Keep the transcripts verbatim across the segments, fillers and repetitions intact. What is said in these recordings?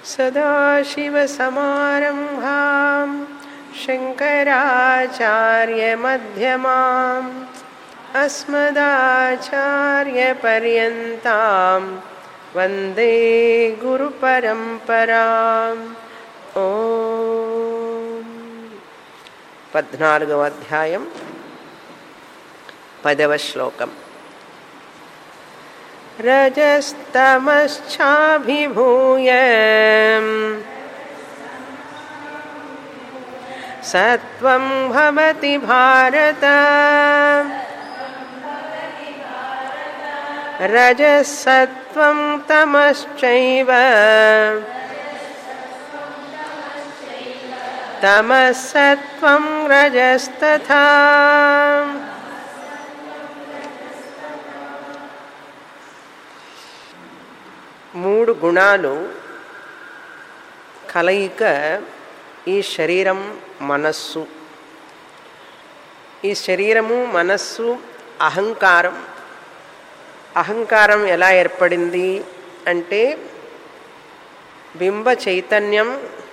సదాశివసమారంభాం శంకరాచార్యమధ్యమాం అస్మదాచార్యపర్యంతాం వందే గురుపరంపరాం. ఓం. పద్నాలుగవ అధ్యాయం పదవ శ్లోకం. రజస్తమశ్చాభిభూయ సత్వం భవతి భారత. రజసత్వం తమశ్చైవ తమసత్వం రజస్తథా. మూడు గుణాలు కలయిక ఈ శరీరం మనస్సు. ఈ శరీరము మనస్సు అహంకారం. అహంకారం ఎలా ఏర్పడింది అంటే బింబ చైతన్యం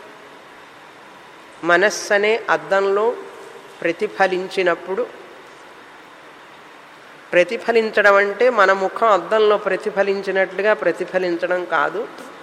మనస్సు అనే అద్దంలో ప్రతిఫలించినప్పుడు, ప్రతిఫలించడం అంటే మన ముఖం అద్దంలో ప్రతిఫలించినట్లుగా ప్రతిఫలించడం కాదు.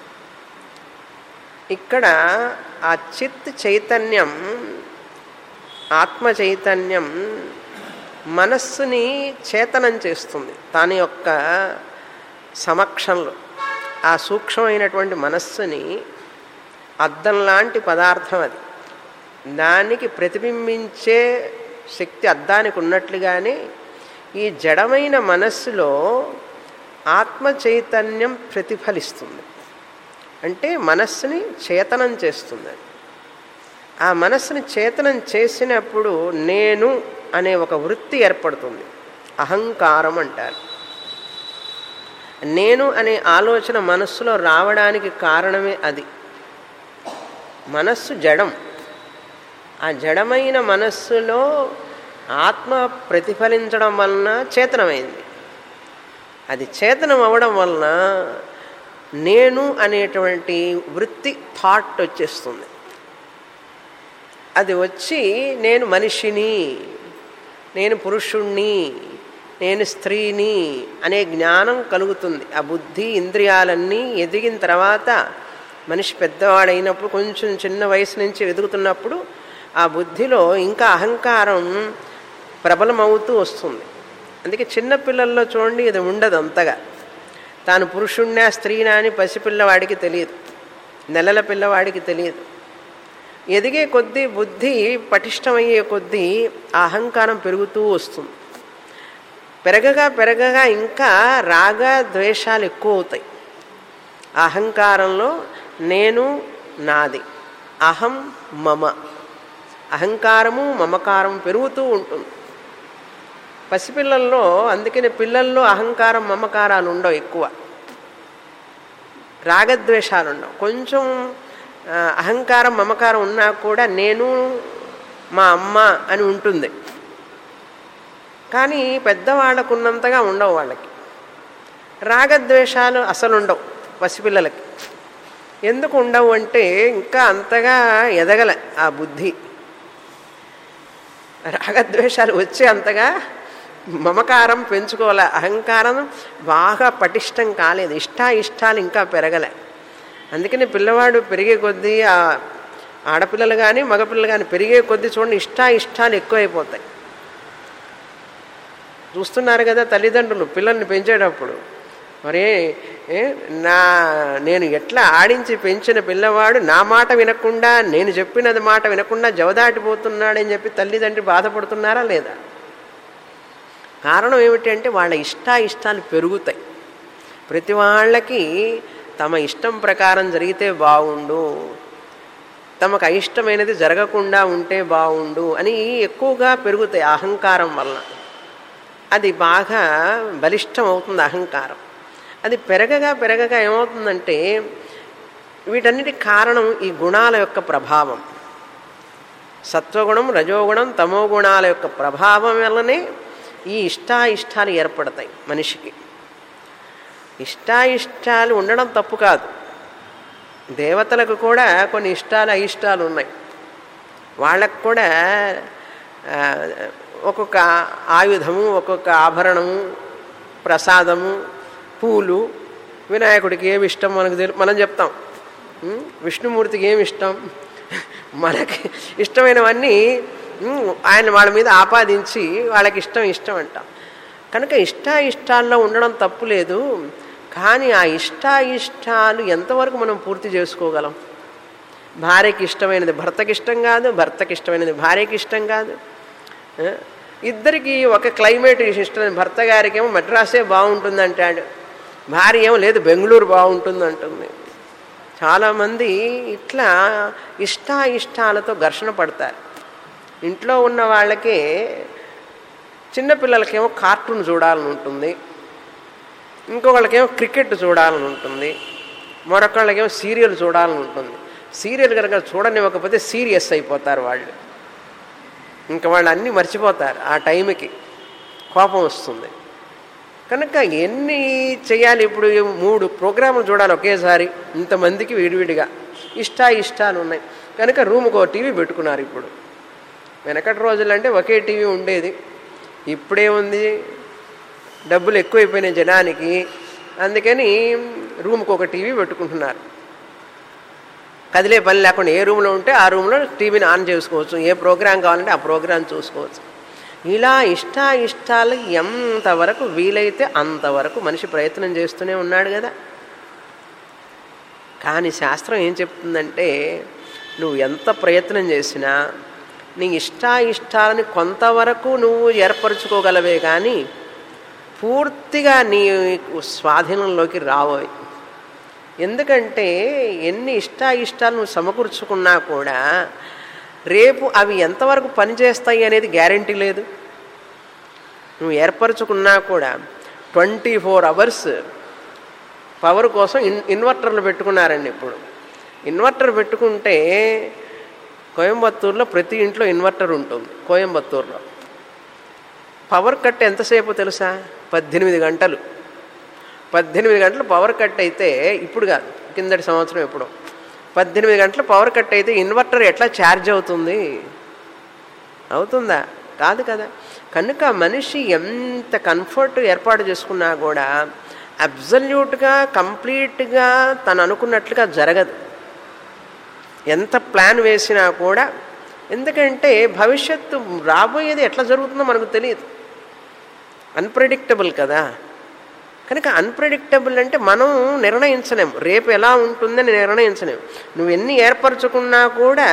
ఇక్కడ ఆ చిత్ చైతన్యం, ఆత్మ చైతన్యం మనస్సుని చేతనం చేస్తుంది. దాని యొక్క సమక్షంలో ఆ సూక్ష్మమైనటువంటి మనస్సుని, అద్దం లాంటి పదార్థం అది, దానికి ప్రతిబింబించే శక్తి అద్దానికి ఉన్నట్లుగానే ఈ జడమైన మనస్సులో ఆత్మ చైతన్యం ప్రతిఫలిస్తుంది. అంటే మనస్సుని చేతనం చేస్తుంది. ఆ మనస్సుని చేతనం చేసినప్పుడు నేను అనే ఒక వృత్తి ఏర్పడుతుంది. అహంకారం అంటారు. నేను అనే ఆలోచన మనస్సులో రావడానికి కారణమే అది. మనస్సు జడం. ఆ జడమైన మనస్సులో ఆత్మ ప్రతిఫలించడం వలన చేతనమైంది. అది చేతనం అవ్వడం వలన నేను అనేటువంటి వృత్తి, థాట్ వచ్చేస్తుంది. అది వచ్చి నేను మనిషిని, నేను పురుషుణ్ణి, నేను స్త్రీని అనే జ్ఞానం కలుగుతుంది. ఆ బుద్ధి ఇంద్రియాలన్నీ ఎదిగిన తర్వాత, మనిషి పెద్దవాడైనప్పుడు, కొంచెం చిన్న వయసు నుంచి ఎదుగుతున్నప్పుడు ఆ బుద్ధిలో ఇంకా అహంకారం ప్రబలమవుతూ వస్తుంది. అందుకే చిన్నపిల్లల్లో చూడండి, ఇది ఉండదు అంతగా. తాను పురుషుణ్ణా స్త్రీనా అని పసిపిల్లవాడికి తెలియదు, నెలల పిల్లవాడికి తెలియదు. ఎదిగే కొద్దీ, బుద్ధి పటిష్టమయ్యే కొద్దీ ఆ అహంకారం పెరుగుతూ వస్తుంది. పెరగగా పెరగగా ఇంకా రాగ ద్వేషాలు ఎక్కువ అవుతాయి. అహంకారంలో నేను, నాది, అహం, మమ, అహంకారము మమకారం పెరుగుతూ ఉంటుంది పసిపిల్లల్లో. అందుకని పిల్లల్లో అహంకారం మమకారాలు ఉండవు, ఎక్కువ రాగద్వేషాలు ఉండవు. కొంచెం అహంకారం మమకారం ఉన్నా కూడా నేను, మా అమ్మ అని ఉంటుంది. కానీ పెద్దవాళ్ళకు ఉన్నంతగా ఉండవు వాళ్ళకి. రాగద్వేషాలు అసలు ఉండవు పసిపిల్లలకి. ఎందుకు ఉండవు అంటే ఇంకా అంతగా ఎదగల ఆ బుద్ధి. రాగద్వేషాలు వచ్చే అంతగా మమకారం పెంచుకోలే, అహంకారం బాగా పటిష్టం కాలేదు, ఇష్టాయిష్టాలు ఇంకా పెరగలే. అందుకని పిల్లవాడు పెరిగే కొద్దీ, ఆ ఆడపిల్లలు కానీ మగపిల్లలు కానీ పెరిగే కొద్దీ చూడండి ఇష్టాయిష్టాలు ఎక్కువైపోతాయి. చూస్తున్నారు కదా తల్లిదండ్రులు పిల్లల్ని పెంచేటప్పుడు. మరే నా నేను ఎట్లా ఆడించి పెంచిన పిల్లవాడు నా మాట వినకుండా, నేను చెప్పినది మాట వినకుండా జవదాటిపోతున్నాడని చెప్పి తల్లిదండ్రి బాధపడుతున్నారా లేదా? కారణం ఏమిటి అంటే వాళ్ళ ఇష్టాయిష్టాలు పెరుగుతాయి. ప్రతి వాళ్ళకి తమ ఇష్టం ప్రకారం జరిగితే బాగుండు, తమకు అయిష్టమైనది జరగకుండా ఉంటే బాగుండు అని ఎక్కువగా పెరుగుతాయి అహంకారం వలన. అది బాగా బలిష్టం అవుతుంది అహంకారం. అది పెరగగా పెరగగా ఏమవుతుందంటే వీటన్నిటి కారణం ఈ గుణాల యొక్క ప్రభావం. సత్వగుణం, రజోగుణం, తమో గుణాల యొక్క ప్రభావం వల్లనే ఈ ఇష్టాయిష్టాలు ఏర్పడతాయి మనిషికి. ఇష్టాయిష్టాలు ఉండడం తప్పు కాదు, దేవతలకు కూడా కొన్ని ఇష్టాలు అయిష్టాలు ఉన్నాయి. వాళ్ళకు కూడా ఒక్కొక్క ఆయుధము, ఒక్కొక్క ఆభరణము, ప్రసాదము, పూలు. వినాయకుడికి ఏమి ఇష్టం మనకు తెలు మనం చెప్తాం. విష్ణుమూర్తికి ఏమి ఇష్టం, మనకి ఇష్టమైనవన్నీ ఆయన వాళ్ళ మీద ఆపాదించి వాళ్ళకి ఇష్టం ఇష్టం అంటాం. కనుక ఇష్ట ఇష్టాల్లో ఉండడం తప్పు లేదు. కానీ ఆ ఇష్టాయిష్టాలు ఎంతవరకు మనం పూర్తి చేసుకోగలం? భార్యకి ఇష్టమైనది భర్తకి ఇష్టం కాదు, భర్తకి ఇష్టమైనది భార్యకి ఇష్టం కాదు. ఇద్దరికి ఒక క్లైమేట్ ఇష్టం. భర్త గారికి ఏమో మద్రాసే బాగుంటుంది అంటాడు, భార్య ఏమో లేదు బెంగళూరు బాగుంటుంది అంటుంది. చాలామంది ఇట్లా ఇష్టాయిష్టాలతో ఘర్షణ పడతారు. ఇంట్లో ఉన్న వాళ్ళకే, చిన్నపిల్లలకేమో కార్టూన్ చూడాలని ఉంటుంది, ఇంకొకళ్ళకేమో క్రికెట్ చూడాలని ఉంటుంది, మరొకళ్ళకేమో సీరియల్ చూడాలని ఉంటుంది. సీరియల్ కనుక చూడనివ్వకపోతే సీరియస్ అయిపోతారు వాళ్ళు. ఇంకా వాళ్ళు అన్నీ మర్చిపోతారు. ఆ టైంకి కోపం వస్తుంది. కనుక ఎన్ని చేయాలి? ఇప్పుడు మూడు ప్రోగ్రాములు చూడాలి ఒకేసారి, ఇంతమందికి విడివిడిగా ఇష్ట ఇష్టాలు ఉన్నాయి. కనుక రూమ్కి ఒక టీవీ పెట్టుకున్నారు. ఇప్పుడు వెనకటి రోజులంటే ఒకే టీవీ ఉండేది. ఇప్పుడే ఉంది, డబ్బులు ఎక్కువైపోయినాయి జనానికి, అందుకని రూమ్కి ఒక టీవీ పెట్టుకుంటున్నారు. కదిలే పని లేకుండా ఏ రూమ్లో ఉంటే ఆ రూమ్లో టీవీని ఆన్ చేసుకోవచ్చు, ఏ ప్రోగ్రాం కావాలంటే ఆ ప్రోగ్రాం చూసుకోవచ్చు. ఇలా ఇష్ట ఇష్టాలు ఎంతవరకు వీలైతే అంతవరకు మనిషి ప్రయత్నం చేస్తూనే ఉన్నాడు కదా. కానీ శాస్త్రం ఏం చెప్తుందంటే, నువ్వు ఎంత ప్రయత్నం చేసినా నీ ఇష్ట ఇష్టాలని కొంతవరకు నువ్వు ఏర్పరచుకోగలవే కానీ పూర్తిగా నీ స్వాధీనంలోకి రావోయి. ఎందుకంటే ఎన్ని ఇష్ట ఇష్టాలు నువ్వు సమకూర్చుకున్నా కూడా రేపు అవి ఎంతవరకు పనిచేస్తాయి అనేది గ్యారంటీ లేదు. నువ్వు ఏర్పరచుకున్నా కూడా ట్వంటీ ఫోర్ అవర్స్ పవర్ కోసం ఇన్ ఇన్వర్టర్లు పెట్టుకున్నారండి. ఇప్పుడు ఇన్వర్టర్ పెట్టుకుంటే కోయంబత్తూరులో ప్రతి ఇంట్లో ఇన్వర్టర్ ఉంటుంది. కోయంబత్తూరులో పవర్ కట్ ఎంతసేపు తెలుసా? పద్దెనిమిది గంటలు పద్దెనిమిది గంటలు పవర్ కట్ అయితే, ఇప్పుడు కాదు కిందటి సంవత్సరం ఎప్పుడు, పద్దెనిమిది గంటలు పవర్ కట్ అయితే ఇన్వర్టర్ ఎట్లా ఛార్జ్ అవుతుంది? అవుతుందా? కాదు కదా. కనుక మనిషి ఎంత కంఫర్ట్ ఏర్పాటు చేసుకున్నా కూడా అబ్జల్యూట్గా కంప్లీట్గా తను అనుకున్నట్లుగా జరగదు. ఎంత ప్లాన్ వేసినా కూడా, ఎందుకంటే భవిష్యత్తు రాబోయేది ఎట్లా జరుగుతుందో మనకు తెలియదు, అన్ప్రెడిక్టబుల్ కదా. కనుక అన్ప్రెడిక్టబుల్ అంటే మనం నిర్ణయించలేము, రేపు ఎలా ఉంటుందని నిర్ణయించలేము. నువ్వు ఎన్ని ఏర్పరచుకున్నా కూడా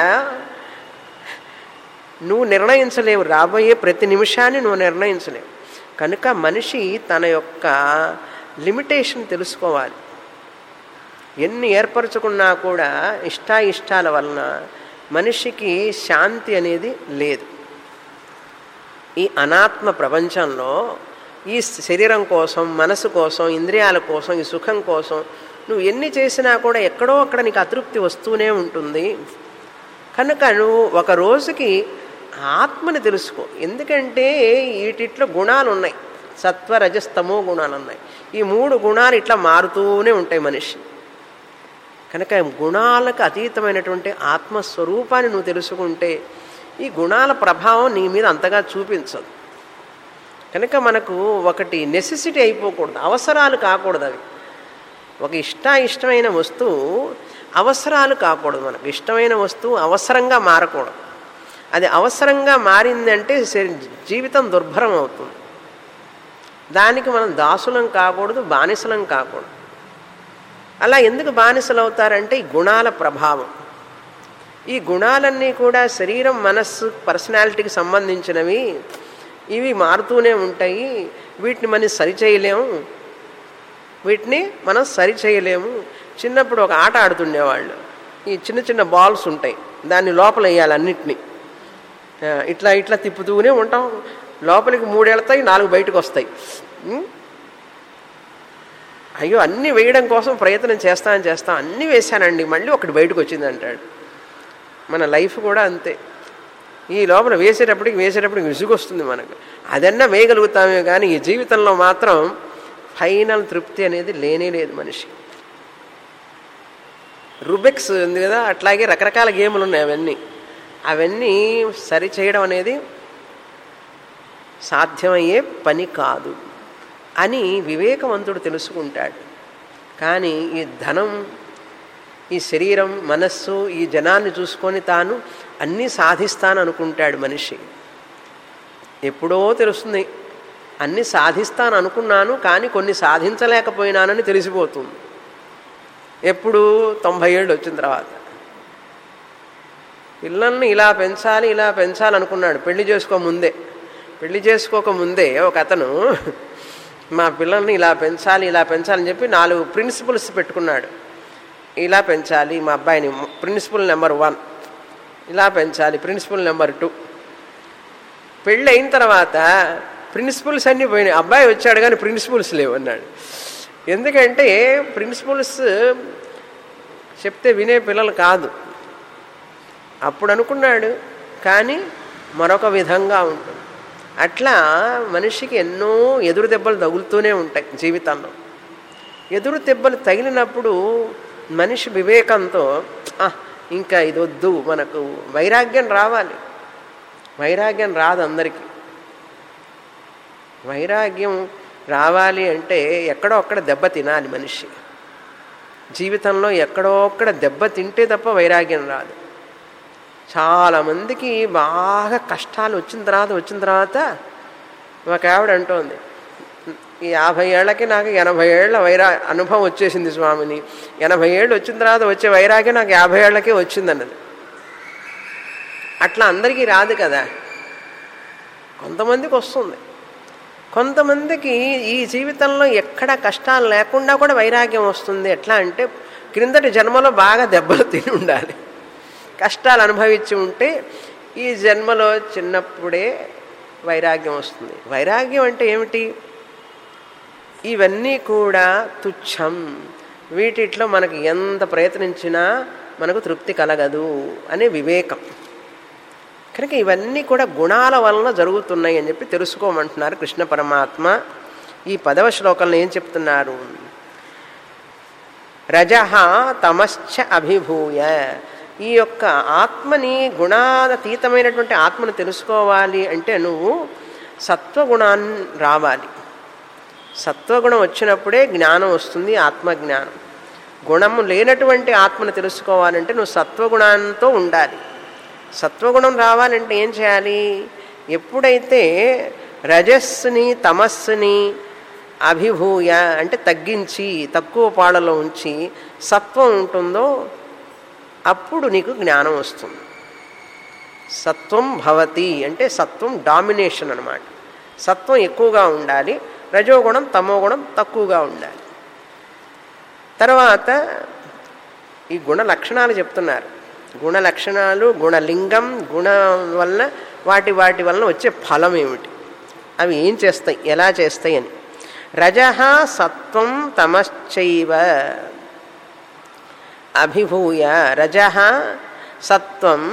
నువ్వు నిర్ణయించలేవు, రాబోయే ప్రతి నిమిషాన్ని నువ్వు నిర్ణయించలేవు. కనుక మనిషి తన యొక్క లిమిటేషన్ తెలుసుకోవాలి. ఎన్ని ఏర్పరచుకున్నా కూడా ఇష్టాయిష్టాల వలన మనిషికి శాంతి అనేది లేదు. ఈ అనాత్మ ప్రపంచంలో ఈ శరీరం కోసం, మనసు కోసం, ఇంద్రియాల కోసం, ఈ సుఖం కోసం నువ్వు ఎన్ని చేసినా కూడా ఎక్కడో అక్కడ నీకు అతృప్తి వస్తూనే ఉంటుంది. కనుక నువ్వు ఒక రోజుకి ఆత్మని తెలుసుకో. ఎందుకంటే వీటిట్లో గుణాలు ఉన్నాయి, సత్వ రజస్తమో గుణాలు ఉన్నాయి. ఈ మూడు గుణాలు ఇట్లా మారుతూనే ఉంటాయి మనిషి. కనుక గుణాలకు అతీతమైనటువంటి ఆత్మస్వరూపాన్ని నువ్వు తెలుసుకుంటే ఈ గుణాల ప్రభావం నీ మీద అంతగా చూపించదు. కనుక మనకు ఒకటి నెసెసిటీ అయిపోకూడదు, అవసరాలు కాకూడదు. అవి ఒక ఇష్ట ఇష్టమైన వస్తువు అవసరాలు కాకూడదు. మనకు ఇష్టమైన వస్తువు అవసరంగా మారకూడదు. అది అవసరంగా మారిందంటే జీవితం దుర్భరం అవుతుంది. దానికి మనం దాసులం కాకూడదు, బానిసలం కాకూడదు. అలా ఎందుకు బానిసలు అవుతారంటే ఈ గుణాల ప్రభావం. ఈ గుణాలన్నీ కూడా శరీరం, మనస్సు, పర్సనాలిటీకి సంబంధించినవి. ఇవి మారుతూనే ఉంటాయి. వీటిని మనం సరిచేయలేము, వీటిని మనం సరిచేయలేము. చిన్నప్పుడు ఒక ఆట ఆడుతుండేవాళ్ళు. ఈ చిన్న చిన్న బాల్స్ ఉంటాయి, దాన్ని లోపల వేయాలి అన్నిటినీ. ఇట్లా ఇట్లా తిప్పుతూనే ఉంటాం. లోపలికి మూడు వెళ్తాయి, నాలుగు బయటకు వస్తాయి. అయ్యో అన్నీ వేయడం కోసం ప్రయత్నం చేస్తానని చేస్తాం, అన్నీ వేశానండి, మళ్ళీ ఒకటి బయటకు వచ్చింది అంటాడు. మన లైఫ్ కూడా అంతే. ఈ లోపల వేసేటప్పటికి వేసేటప్పటికి విసుగు వస్తుంది మనకు. అదన్నా వేయగలుగుతామే కానీ ఈ జీవితంలో మాత్రం ఫైనల్ తృప్తి అనేది లేనే లేదు మనిషి. రుబిక్స్ ఉంది కదా, అట్లాగే రకరకాల గేములు ఉన్నాయి. అవన్నీ అవన్నీ సరి చేయడం అనేది సాధ్యమయ్యే పని కాదు అని వివేకవంతుడు తెలుసుకుంటాడు. కానీ ఈ ధనం, ఈ శరీరం, మనస్సు, ఈ జనాన్ని చూసుకొని తాను అన్నీ సాధిస్తాననుకుంటాడు మనిషి. ఎప్పుడో తెలుస్తుంది అన్నీ సాధిస్తాను అనుకున్నాను కానీ కొన్ని సాధించలేకపోయినానని తెలిసిపోతుంది. ఎప్పుడు తొంభై ఏళ్ళు వచ్చిన తర్వాత. పిల్లల్ని ఇలా పెంచాలి ఇలా పెంచాలనుకున్నాడు పెళ్లి చేసుకోముందే. పెళ్లి చేసుకోకముందే ఒక అతను మా పిల్లల్ని ఇలా పెంచాలి ఇలా పెంచాలని చెప్పి నాలుగు ప్రిన్సిపల్స్ పెట్టుకున్నాడు. ఇలా పెంచాలి మా అబ్బాయిని, ప్రిన్సిపల్ నెంబర్ వన్ ఇలా పెంచాలి, ప్రిన్సిపల్ నెంబర్ టూ. పెళ్ళి అయిన తర్వాత ప్రిన్సిపల్స్ అన్నీ పోయినాయి. అబ్బాయి వచ్చాడు కానీ ప్రిన్సిపల్స్ లేవు అన్నాడు. ఎందుకంటే ప్రిన్సిపల్స్ చెప్తే వినే పిల్లలు కాదు. అప్పుడు అనుకున్నాడు కానీ మరొక విధంగా ఉంటుంది. అట్లా మనిషికి ఎన్నో ఎదురు దెబ్బలు తగులుతూనే ఉంటాయి జీవితంలో. ఎదురు దెబ్బలు తగిలినప్పుడు మనిషి వివేకంతో ఇంకా ఇది వద్దు, మనకు వైరాగ్యం రావాలి. వైరాగ్యం రాదు అందరికీ. వైరాగ్యం రావాలి అంటే ఎక్కడో అక్కడ దెబ్బ తినాలి మనిషి. జీవితంలో ఎక్కడో అక్కడ దెబ్బ తింటే తప్ప వైరాగ్యం రాదు. చాలామందికి బాగా కష్టాలు వచ్చిన తర్వాత వచ్చిన తర్వాత ఒక ఆవిడ అంటోంది, ఈ యాభై ఏళ్ళకి నాకు ఎనభై ఏళ్ళ వైరా అనుభవం వచ్చేసింది స్వామిని, ఎనభై ఏళ్ళు వచ్చిన తర్వాత వచ్చే వైరాగ్యం నాకు యాభై ఏళ్ళకే వచ్చిందన్నది. అట్లా అందరికీ రాదు కదా, కొంతమందికి వస్తుంది. కొంతమందికి ఈ జీవితంలో ఎక్కడ కష్టాలు లేకుండా కూడా వైరాగ్యం వస్తుంది. ఎట్లా అంటే క్రిందటి జన్మలో బాగా దెబ్బలు తిని ఉండాలి, కష్టాలు అనుభవించి ఉంటే ఈ జన్మలో చిన్నప్పుడే వైరాగ్యం వస్తుంది. వైరాగ్యం అంటే ఏమిటి? ఇవన్నీ కూడా తుచ్చం, వీటిట్లో మనకు ఎంత ప్రయత్నించినా మనకు తృప్తి కలగదు అనే వివేకం. కనుక ఇవన్నీ కూడా గుణాల వలన జరుగుతున్నాయి అని చెప్పి తెలుసుకోమంటున్నారు కృష్ణ పరమాత్మ. ఈ పదవ శ్లోకంలో ఏం చెప్తున్నారు? రజః తమశ్చ అభిభూయ. ఈ యొక్క ఆత్మని, గుణాతీతమైనటువంటి ఆత్మను తెలుసుకోవాలి అంటే నువ్వు సత్వగుణాన్ని రావాలి. సత్వగుణం వచ్చినప్పుడే జ్ఞానం వస్తుంది, ఆత్మజ్ఞానం. గుణము లేనటువంటి ఆత్మను తెలుసుకోవాలంటే నువ్వు సత్వగుణంతో ఉండాలి. సత్వగుణం రావాలంటే ఏం చేయాలి? ఎప్పుడైతే రజస్సుని తమస్సుని అభిభూయ అంటే తగ్గించి తక్కువ పాడలో ఉంచి సత్వం ఉంటుందో అప్పుడు నీకు జ్ఞానం వస్తుంది. సత్వం భవతి అంటే సత్వం డామినేషన్ అన్నమాట. సత్వం ఎక్కువగా ఉండాలి, రజోగుణం తమోగుణం తక్కువగా ఉండాలి. తర్వాత ఈ గుణ లక్షణాలు చెప్తున్నారు. గుణ లక్షణాలు, గుణలింగం, గుణం వలన వాటి వాటి వలన వచ్చే ఫలం ఏమిటి, అవి ఏం చేస్తాయి, ఎలా చేస్తాయి అని. రజః సత్వం తమశ్చైవ అభిభూయ. రజః సత్వం,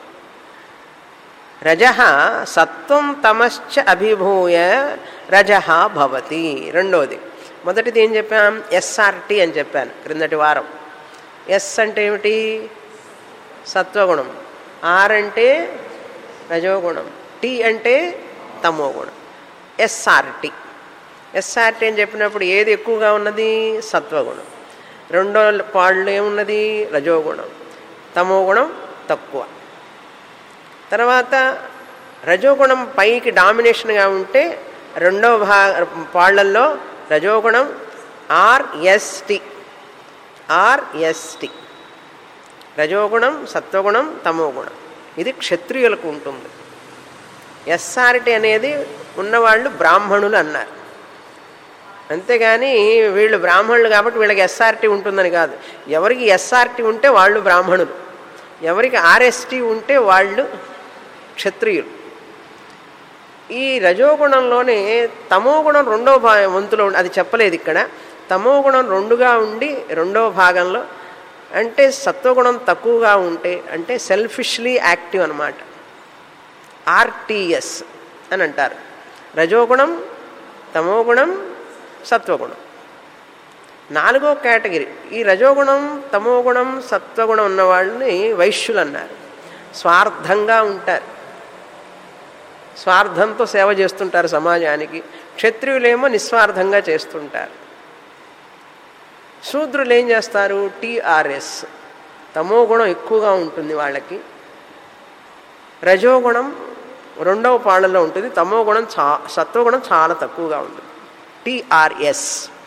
రజః సత్వం తమశ్చ అభిభూయ రజః భవతి. రెండోది, మొదటిది ఏం చెప్పాం? ఎస్ఆర్టీ అని చెప్పాను క్రిందటి వారం. ఎస్ అంటే ఏమిటి? సత్వగుణం. ఆర్ అంటే రజోగుణం. టీ అంటే తమోగుణం. ఎస్ఆర్టీ. ఎస్ఆర్టీ అని చెప్పినప్పుడు ఏది ఎక్కువగా ఉన్నది? సత్వగుణం. రెండో పాళ్ళు ఏమున్నది? రజోగుణం. తమోగుణం తక్కువ. తర్వాత రజోగుణం పైకి డామినేషన్గా ఉంటే రెండో భా పాళ్లల్లో రజోగుణం ఆర్ఎస్టి. ఆర్ఎస్టి రజోగుణం, సత్వగుణం, తమోగుణం. ఇది క్షత్రియులకు ఉంటుంది. ఎస్ఆర్టీ అనేది ఉన్నవాళ్ళు బ్రాహ్మణులు అన్నారు. అంతేగాని వీళ్ళు బ్రాహ్మణులు కాబట్టి వీళ్ళకి ఎస్ఆర్టీ ఉంటుందని కాదు. ఎవరికి ఎస్ఆర్టీ ఉంటే వాళ్ళు బ్రాహ్మణులు, ఎవరికి ఆర్ఎస్టీ ఉంటే వాళ్ళు క్షత్రియులు. ఈ రజోగుణంలోనే తమోగుణం రెండో భా వంతులో అది చెప్పలేదు ఇక్కడ. తమోగుణం రెండుగా ఉండి రెండో భాగంలో అంటే సత్వగుణం తక్కువగా ఉంటే అంటే సెల్ఫిష్లీ యాక్టివ్ అన్నమాట. ఆర్టీఎస్ అని అంటారు. రజోగుణం, తమోగుణం, సత్వగుణం నాలుగో కేటగిరీ ఈ రజోగుణం తమోగుణం సత్వగుణం ఉన్న వాళ్ళని వైశ్యులు అన్నారు. స్వార్థంగా ఉంటారు, స్వార్థంతో సేవ చేస్తుంటారు సమాజానికి. క్షత్రియులేమో నిస్వార్థంగా చేస్తుంటారు. శూద్రులు ఏం చేస్తారు? టీఆర్ఎస్, తమోగుణం ఎక్కువగా ఉంటుంది వాళ్ళకి, రజోగుణం రెండవ పాళ్ళలో ఉంటుంది, తమోగుణం చా సత్వగుణం చాలా తక్కువగా ఉంటుంది. టీఆర్ఎస్.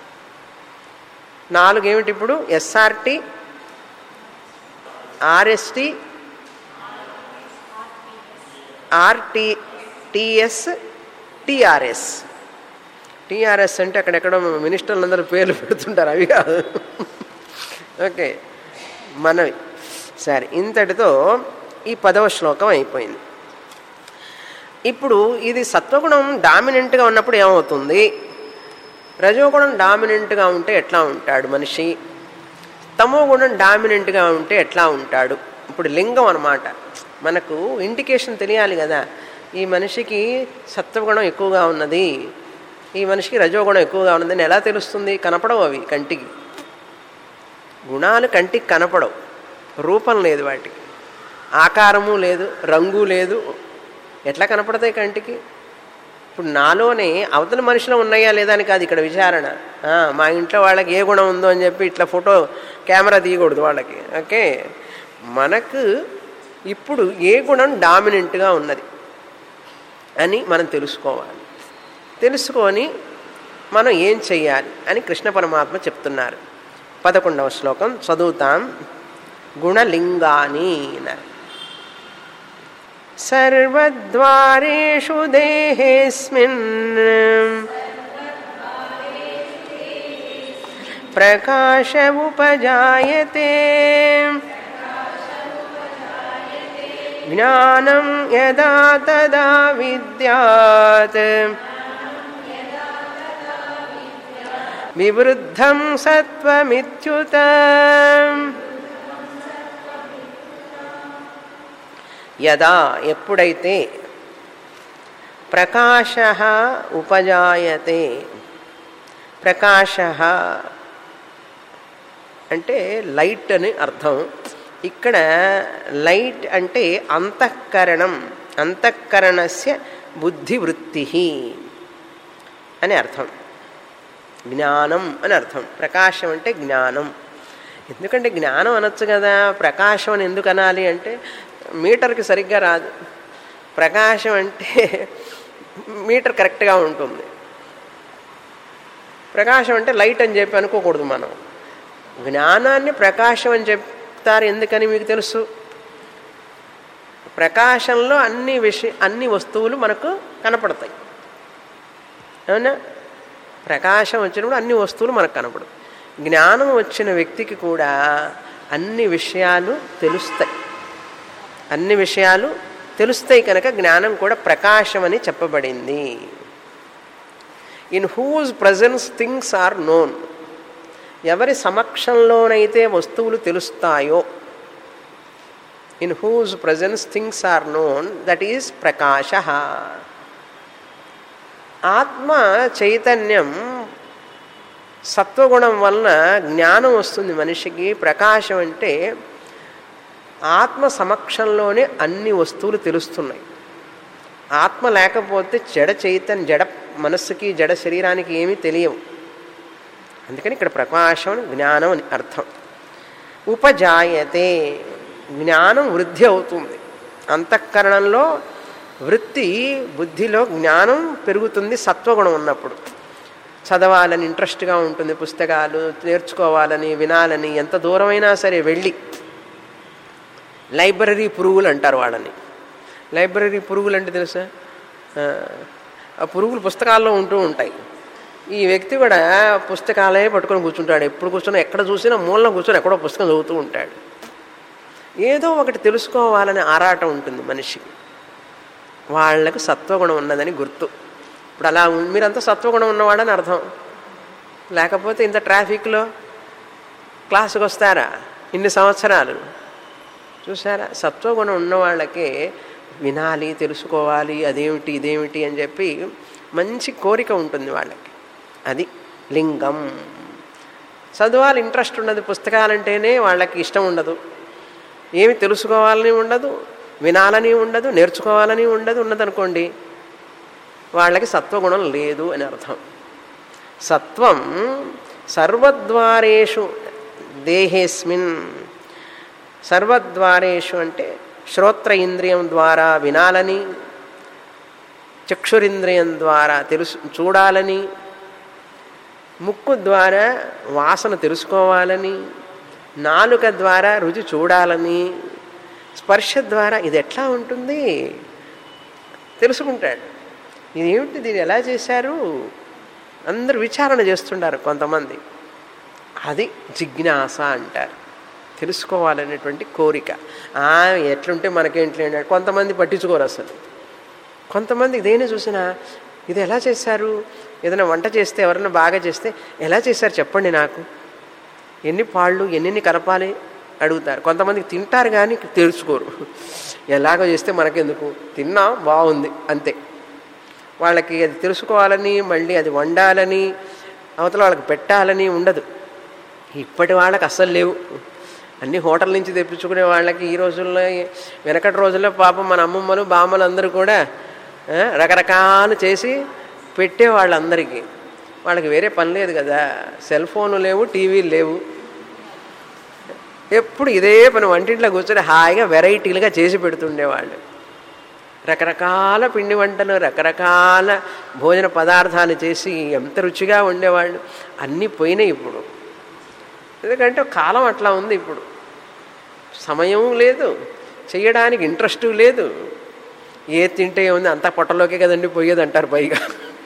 నాలుగు ఏమిటి ఇప్పుడు? SRT, RST, RT, TS, TRS. TRS అంటే అక్కడెక్కడ మినిస్టర్లు అందరూ పేర్లు పెడుతుంటారు, అవి కాదు. ఓకే, మనవి. సరే, ఇంతటితో ఈ పదవ శ్లోకం అయిపోయింది. ఇప్పుడు ఇది సత్వగుణం డామినెంట్గా ఉన్నప్పుడు ఏమవుతుంది, రజోగుణం డామినెంట్గా ఉంటే ఎట్లా ఉంటాడు మనిషి, తమోగుణం డామినెంట్గా ఉంటే ఎట్లా ఉంటాడు. ఇప్పుడు లింగం అన్నమాట. మనకు ఇండికేషన్ తెలియాలి కదా, ఈ మనిషికి సత్వగుణం ఎక్కువగా ఉన్నది, ఈ మనిషికి రజోగుణం ఎక్కువగా ఉన్నదని ఎలా తెలుస్తుంది? కనపడవు అవి కంటికి. గుణాలు కంటికి కనపడవు, రూపం లేదు వాటికి, ఆకారము లేదు, రంగు లేదు, ఎట్లా కనపడతాయి కంటికి? ఇప్పుడు నాలోనే అవతల మనిషిలో ఉన్నాయా లేదా అని కాదు ఇక్కడ విచారణ. మా ఇంట్లో వాళ్ళకి ఏ గుణం ఉందో అని చెప్పి ఇట్లా ఫోటో కెమెరా తీయకూడదు వాళ్ళకి. ఓకే, మనకు ఇప్పుడు ఏ గుణం డామినెంట్గా ఉన్నది అని మనం తెలుసుకోవాలి. తెలుసుకొని మనం ఏం చెయ్యాలి అని కృష్ణ పరమాత్మ చెప్తున్నారు. పదకొండవ శ్లోకం చదువుతాం. గుణలింగాని సర్వద్వారేషు దేహేస్మిన్ ప్రకాశ ఉపజాయతే జ్ఞానం యదా తదా విద్యాత్ వివృద్ధం సత్వమిత్యుత. యదా ఎప్పుడైతే, ప్రకాశ ఉపజాయతే. ప్రకాశ అంటే లైట్ అని అర్థం. ఇక్కడ లైట్ అంటే అంతఃకరణం, అంతఃకరణస్య బుద్ధివృత్తి అని అర్థం. జ్ఞానం అని అర్థం. ప్రకాశం అంటే జ్ఞానం. ఎందుకంటే జ్ఞానం అనొచ్చు కదా, ప్రకాశం అని ఎందుకు అనాలి అంటే మీటర్కి సరిగ్గా రాదు. ప్రకాశం అంటే మీటర్ కరెక్ట్గా ఉంటుంది. ప్రకాశం అంటే లైట్ అని చెప్పి అనుకోకూడదు మనం. జ్ఞానాన్ని ప్రకాశం అని చెప్తారు ఎందుకని మీకు తెలుసు. ప్రకాశంలో అన్ని విషయ అన్ని వస్తువులు మనకు కనపడతాయి. అవునా? ప్రకాశం వచ్చినప్పుడు అన్ని వస్తువులు మనకు కనపడవు. జ్ఞానం వచ్చిన వ్యక్తికి కూడా అన్ని విషయాలు తెలుస్తాయి. అన్ని విషయాలు తెలుస్తాయి కనుక జ్ఞానం కూడా ప్రకాశం అని చెప్పబడింది. In whose presence things are known. ఎవరి సమక్షంలోనైతే వస్తువులు తెలుస్తాయో, in whose presence things are known, that is ప్రకాశ. ఆత్మ చైతన్యం సత్వగుణం వలన జ్ఞానం వస్తుంది మనిషికి. ప్రకాశం అంటే ఆత్మ సమక్షంలోనే అన్ని వస్తువులు తెలుస్తున్నాయి. ఆత్మ లేకపోతే జడ చైతన్య జడ మనస్సుకి జడ శరీరానికి ఏమీ తెలియవు. అందుకని ఇక్కడ ప్రకాశం జ్ఞానం అని అర్థం. ఉపజాయతే, జ్ఞానం వృద్ధి అవుతుంది. అంతఃకరణంలో వృత్తి, బుద్ధిలో జ్ఞానం పెరుగుతుంది సత్వగుణం ఉన్నప్పుడు. చదవాలని ఇంట్రెస్ట్గా ఉంటుంది, పుస్తకాలు నేర్చుకోవాలని, వినాలని, ఎంత దూరమైనా సరే వెళ్ళి. లైబ్రరీ పురుగులు అంటారు వాళ్ళని. లైబ్రరీ పురుగులు అంటే తెలుసా? ఆ పురుగులు పుస్తకాల్లో ఉంటూ ఉంటాయి. ఈ వ్యక్తి కూడా పుస్తకాలే పట్టుకొని కూర్చుంటాడు. ఎప్పుడు కూర్చున్నా, ఎక్కడ చూసినా మూలలో కూర్చొని ఎక్కడో పుస్తకం చదువుతూ ఉంటాడు. ఏదో ఒకటి తెలుసుకోవాలని ఆరాటం ఉంటుంది మనిషికి. వాళ్లకు సత్వగుణం ఉన్నదని గుర్తు. ఇప్పుడు అలా మీరంతా సత్వగుణం ఉన్నవాడని అర్థం. లేకపోతే ఇంత ట్రాఫిక్లో క్లాసుకు వస్తారా ఇన్ని సంవత్సరాలు? చూసారా? సత్వగుణం ఉన్న వాళ్ళకే వినాలి, తెలుసుకోవాలి, అదేమిటి ఇదేమిటి అని చెప్పి మంచి కోరిక ఉంటుంది వాళ్ళకి. అది లింగం. చదవాలి ఇంట్రెస్ట్ ఉండదు, పుస్తకాలంటేనే వాళ్ళకి ఇష్టం ఉండదు, ఏమి తెలుసుకోవాలని ఉండదు, వినాలని ఉండదు, నేర్చుకోవాలని ఉండదు. ఉన్నదనుకోండి వాళ్ళకి సత్వగుణం లేదు అని అర్థం. సత్వం సర్వద్వారేషు దేహేస్మిన్, సర్వద్వారేషు అంటే శ్రోత్ర ఇంద్రియం ద్వారా వినాలని, చక్షురింద్రియం ద్వారా తెలుసు చూడాలని, ముక్కు ద్వారా వాసన తెలుసుకోవాలని, నాలుక ద్వారా రుచి చూడాలని, స్పర్శ ద్వారా ఇది ఎట్లా ఉంటుంది తెలుసుకుంటాడు. ఇది ఏమిటి, దీన్ని ఎలా చేశారు అందరూ విచారణ చేస్తుంటారు కొంతమంది. అది జిజ్ఞాస అంటారు, తెలుసుకోవాలనేటువంటి కోరిక. ఎట్లుంటే మనకేంటి కొంతమంది పట్టించుకోరు అసలు. కొంతమంది దేని చూసినా ఇది ఎలా చేశారు, ఏదైనా వంట చేస్తే ఎవరైనా బాగా చేస్తే ఎలా చేశారు చెప్పండి నాకు, ఎన్ని పాళ్ళు ఎన్నెన్ని కలపాలి అడుగుతారు. కొంతమందికి తింటారు కానీ తెలుసుకోరు, ఎలాగో చేస్తే మనకెందుకు, తిన్నా బాగుంది అంతే. వాళ్ళకి అది తెలుసుకోవాలని, మళ్ళీ అది వండాలని, అవతల వాళ్ళకి పెట్టాలని ఉండదు. ఇప్పటి వాళ్ళకి అస్సలు లేవు. అన్ని హోటల్ నుంచి తెప్పించుకునే వాళ్ళకి ఈ రోజుల్లో, వెనకటి రోజుల్లో పాపం మన అమ్మమ్మలు బామ్మలు అందరూ కూడా రకరకాలు చేసి పెట్టేవాళ్ళు అందరికీ. వాళ్ళకి వేరే పని లేదు కదా, సెల్ ఫోన్లు లేవు, టీవీలు లేవు, ఎప్పుడు ఇదే పని వంటింట్లో కూర్చొని హాయిగా వెరైటీలుగా చేసి పెడుతుండేవాళ్ళు. రకరకాల పిండి వంటలు, రకరకాల భోజన పదార్థాలు చేసి ఎంత రుచిగా ఉండేవాళ్ళు. అన్నీ పోయినాయి ఇప్పుడు. ఎందుకంటే కాలం అట్లా ఉంది. ఇప్పుడు సమయం లేదు, చేయడానికి ఇంట్రెస్ట్ లేదు. ఏ తింటే ఏముంది, అంతా పొట్టలోకే కదండి పోయేది అంటారు పైగా.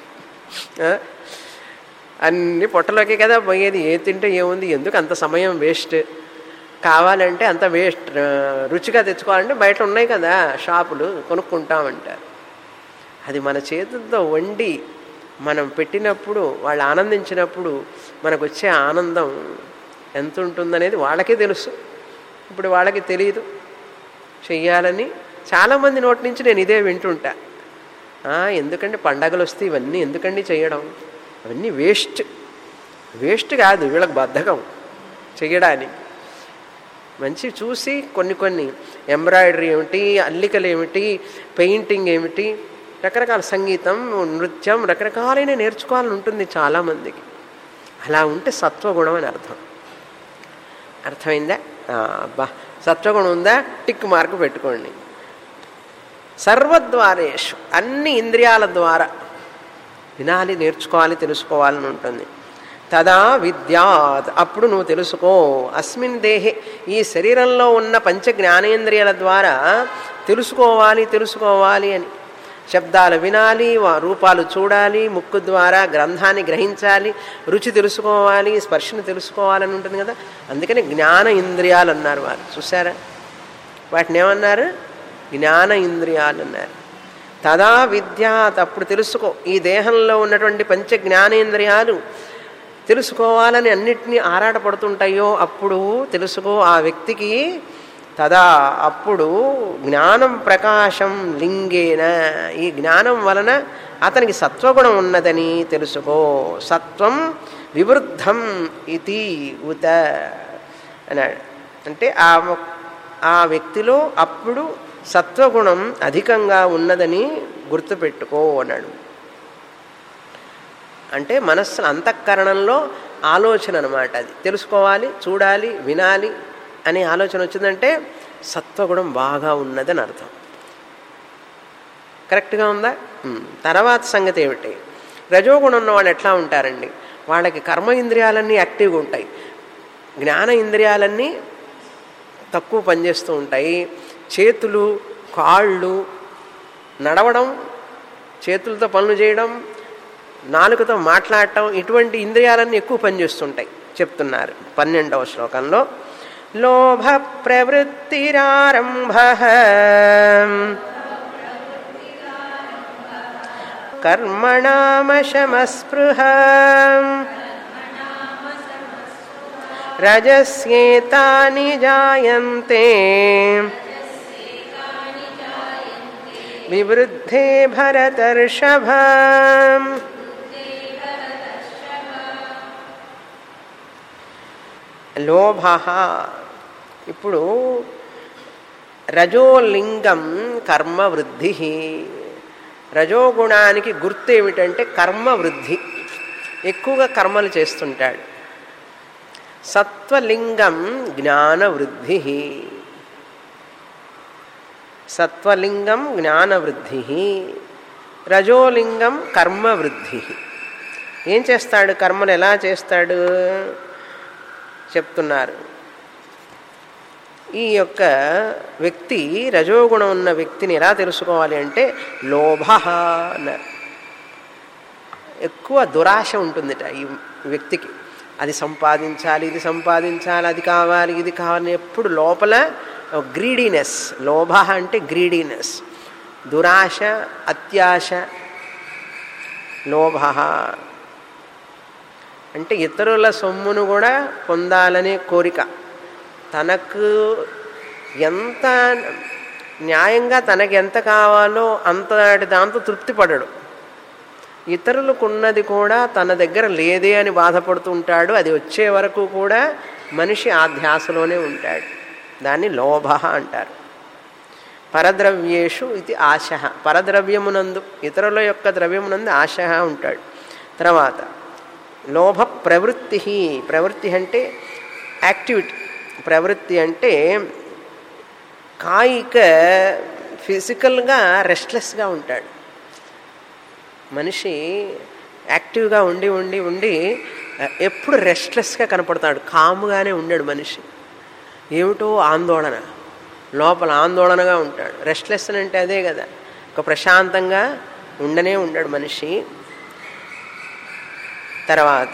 అన్ని పొట్టలోకే కదా పోయేది, ఏ తింటే ఏముంది, ఎందుకు అంత సమయం వేస్ట్, కావాలంటే అంత వేస్ట్, రుచిగా తెచ్చుకోవాలంటే బయట ఉన్నాయి కదా షాపులు, కొనుక్కుంటామంటారు. అది మన చేతులతో వండి మనం పెట్టినప్పుడు, వాళ్ళు ఆనందించినప్పుడు మనకు వచ్చే ఆనందం ఎంత ఉంటుందనేది వాళ్ళకే తెలుసు. ఇప్పుడు వాళ్ళకి తెలియదు. చెయ్యాలని చాలామంది నోటి నుంచి నేను ఇదే వింటుంటా, ఎందుకంటే పండగలు వస్తే ఇవన్నీ ఎందుకండి చేయడం, అవన్నీ వేస్ట్. వేస్ట్ కాదు, వీళ్ళకి బద్ధకం చేయడానికి. మంచి చూసి కొన్ని కొన్ని ఎంబ్రాయిడరీ ఏమిటి, అల్లికలు ఏమిటి, పెయింటింగ్ ఏమిటి, రకరకాల సంగీతం, నృత్యం, రకరకాలైన నేర్చుకోవాలని ఉంటుంది చాలామందికి. అలా ఉంటే సత్వగుణం అని అర్థం. అర్థమైందా? అబ్బా సత్వగుణం ఉందా, టిక్ మార్కు పెట్టుకోండి. సర్వద్వారేషు, అన్ని ఇంద్రియాల ద్వారా వినాలి, నేర్చుకోవాలి, తెలుసుకోవాలని ఉంటుంది. తదా విద్యాత్, అప్పుడు నువ్వు తెలుసుకో. అస్మిన్ దేహే, ఈ శరీరంలో ఉన్న పంచ జ్ఞానేంద్రియాల ద్వారా తెలుసుకోవాలి తెలుసుకోవాలి అని. శబ్దాలు వినాలి, రూపాలు చూడాలి, ముక్కు ద్వారా గ్రంథాన్ని గ్రహించాలి, రుచి తెలుసుకోవాలి, స్పర్శను తెలుసుకోవాలని ఉంటుంది కదా. అందుకని జ్ఞాన ఇంద్రియాలు అన్నారు వారు. చూసారా, వాటిని ఏమన్నారు? జ్ఞాన ఇంద్రియాలు అన్నారు. తదా విద్యాత్, అప్పుడు తెలుసుకో. ఈ దేహంలో ఉన్నటువంటి పంచ జ్ఞానేంద్రియాలు తెలుసుకోవాలని అన్నిటినీ ఆరాటపడుతుంటాయో అప్పుడు తెలుసుకో ఆ వ్యక్తికి. తదా, అప్పుడు జ్ఞానం ప్రకాశం లింగేన, ఈ జ్ఞానం వలన అతనికి సత్వగుణం ఉన్నదని తెలుసుకో. సత్వం వివృద్ధం ఇది ఉత అన్నాడు. అంటే ఆ ఆ వ్యక్తిలో అప్పుడు సత్వగుణం అధికంగా ఉన్నదని గుర్తుపెట్టుకో అన్నాడు. అంటే మనస్సు అంతఃకరణంలో ఆలోచన అన్నమాట. అది తెలుసుకోవాలి, చూడాలి, వినాలి అనే ఆలోచన వచ్చిందంటే సత్వగుణం బాగా ఉన్నదని అర్థం. కరెక్ట్గా ఉందా? తర్వాత సంగతి ఏమిటి? రజోగుణం ఉన్న వాళ్ళు ఎట్లా ఉంటారండి? వాళ్ళకి కర్మ ఇంద్రియాలన్నీ యాక్టివ్గా ఉంటాయి, జ్ఞాన ఇంద్రియాలన్నీ తక్కువ పనిచేస్తూ ఉంటాయి. చేతులు, కాళ్ళు, నడవడం, చేతులతో పనులు చేయడం, నాలుకతో మాట్లాడటం, ఇటువంటి ఇంద్రియాలన్నీ ఎక్కువ పనిచేస్తుంటాయి చెప్తున్నారు పన్నెండవ శ్లోకంలో. లోభ ప్రవృత్తిరారంభ కర్మణామశమస్పృహ రజస్యేతాని జాయంతే వివృద్ధే భరతర్షభ. లోభ. ఇప్పుడు రజోలింగం కర్మ వృద్ధి. రజోగుణానికి గుర్తు ఏమిటంటే కర్మ వృద్ధి, ఎక్కువగా కర్మలు చేస్తుంటాడు. సత్వలింగం జ్ఞాన వృద్ధి. సత్వలింగం జ్ఞాన వృద్ధి, రజోలింగం కర్మ వృద్ధి. ఏం చేస్తాడు, కర్మలు ఎలా చేస్తాడు చెప్తున్నారు. ఈ యొక్క వ్యక్తి రజోగుణం ఉన్న వ్యక్తిని ఎలా తెలుసుకోవాలి అంటే లోభ అన్నారు. ఎక్కువ దురాశ ఉంటుందిట ఈ వ్యక్తికి. అది సంపాదించాలి, ఇది సంపాదించాలి, అది కావాలి, ఇది కావాలి, ఎప్పుడు లోపల గ్రీడీనెస్. లోభ అంటే గ్రీడీనెస్, దురాశ, అత్యాశ. లోభ అంటే ఇతరుల సొమ్మును కూడా పొందాలనే కోరిక. తనకు ఎంత న్యాయంగా తనకి ఎంత కావాలో అంతటి దాంతో తృప్తి పడడు. ఇతరులకు ఉన్నది కూడా తన దగ్గర లేదే అని బాధపడుతూ ఉంటాడు. అది వచ్చే వరకు కూడా మనిషి ఆ ధ్యాసలోనే ఉంటాడు. దాన్ని లోభ అంటారు. పరద్రవ్యేషు ఇది ఆశ. పరద్రవ్యమునందు, ఇతరుల యొక్క ద్రవ్యమునందు ఆశ ఉంటాడు. తర్వాత లోభ ప్రవృత్తి. ప్రవృత్తి అంటే యాక్టివిటీ. ప్రవృత్తి అంటే కాయిక ఫిజికల్గా రెస్ట్లెస్గా ఉంటాడు మనిషి. యాక్టివ్గా ఉండి ఉండి ఉండి ఎప్పుడు రెస్ట్లెస్గా కనపడతాడు, కాముగానే ఉండడు మనిషి. ఏమిటో ఆందోళన, లోపల ఆందోళనగా ఉంటాడు. రెస్ట్లెస్ అంటే అదే కదా, ఒక ప్రశాంతంగా ఉండనే ఉండడు మనిషి. తర్వాత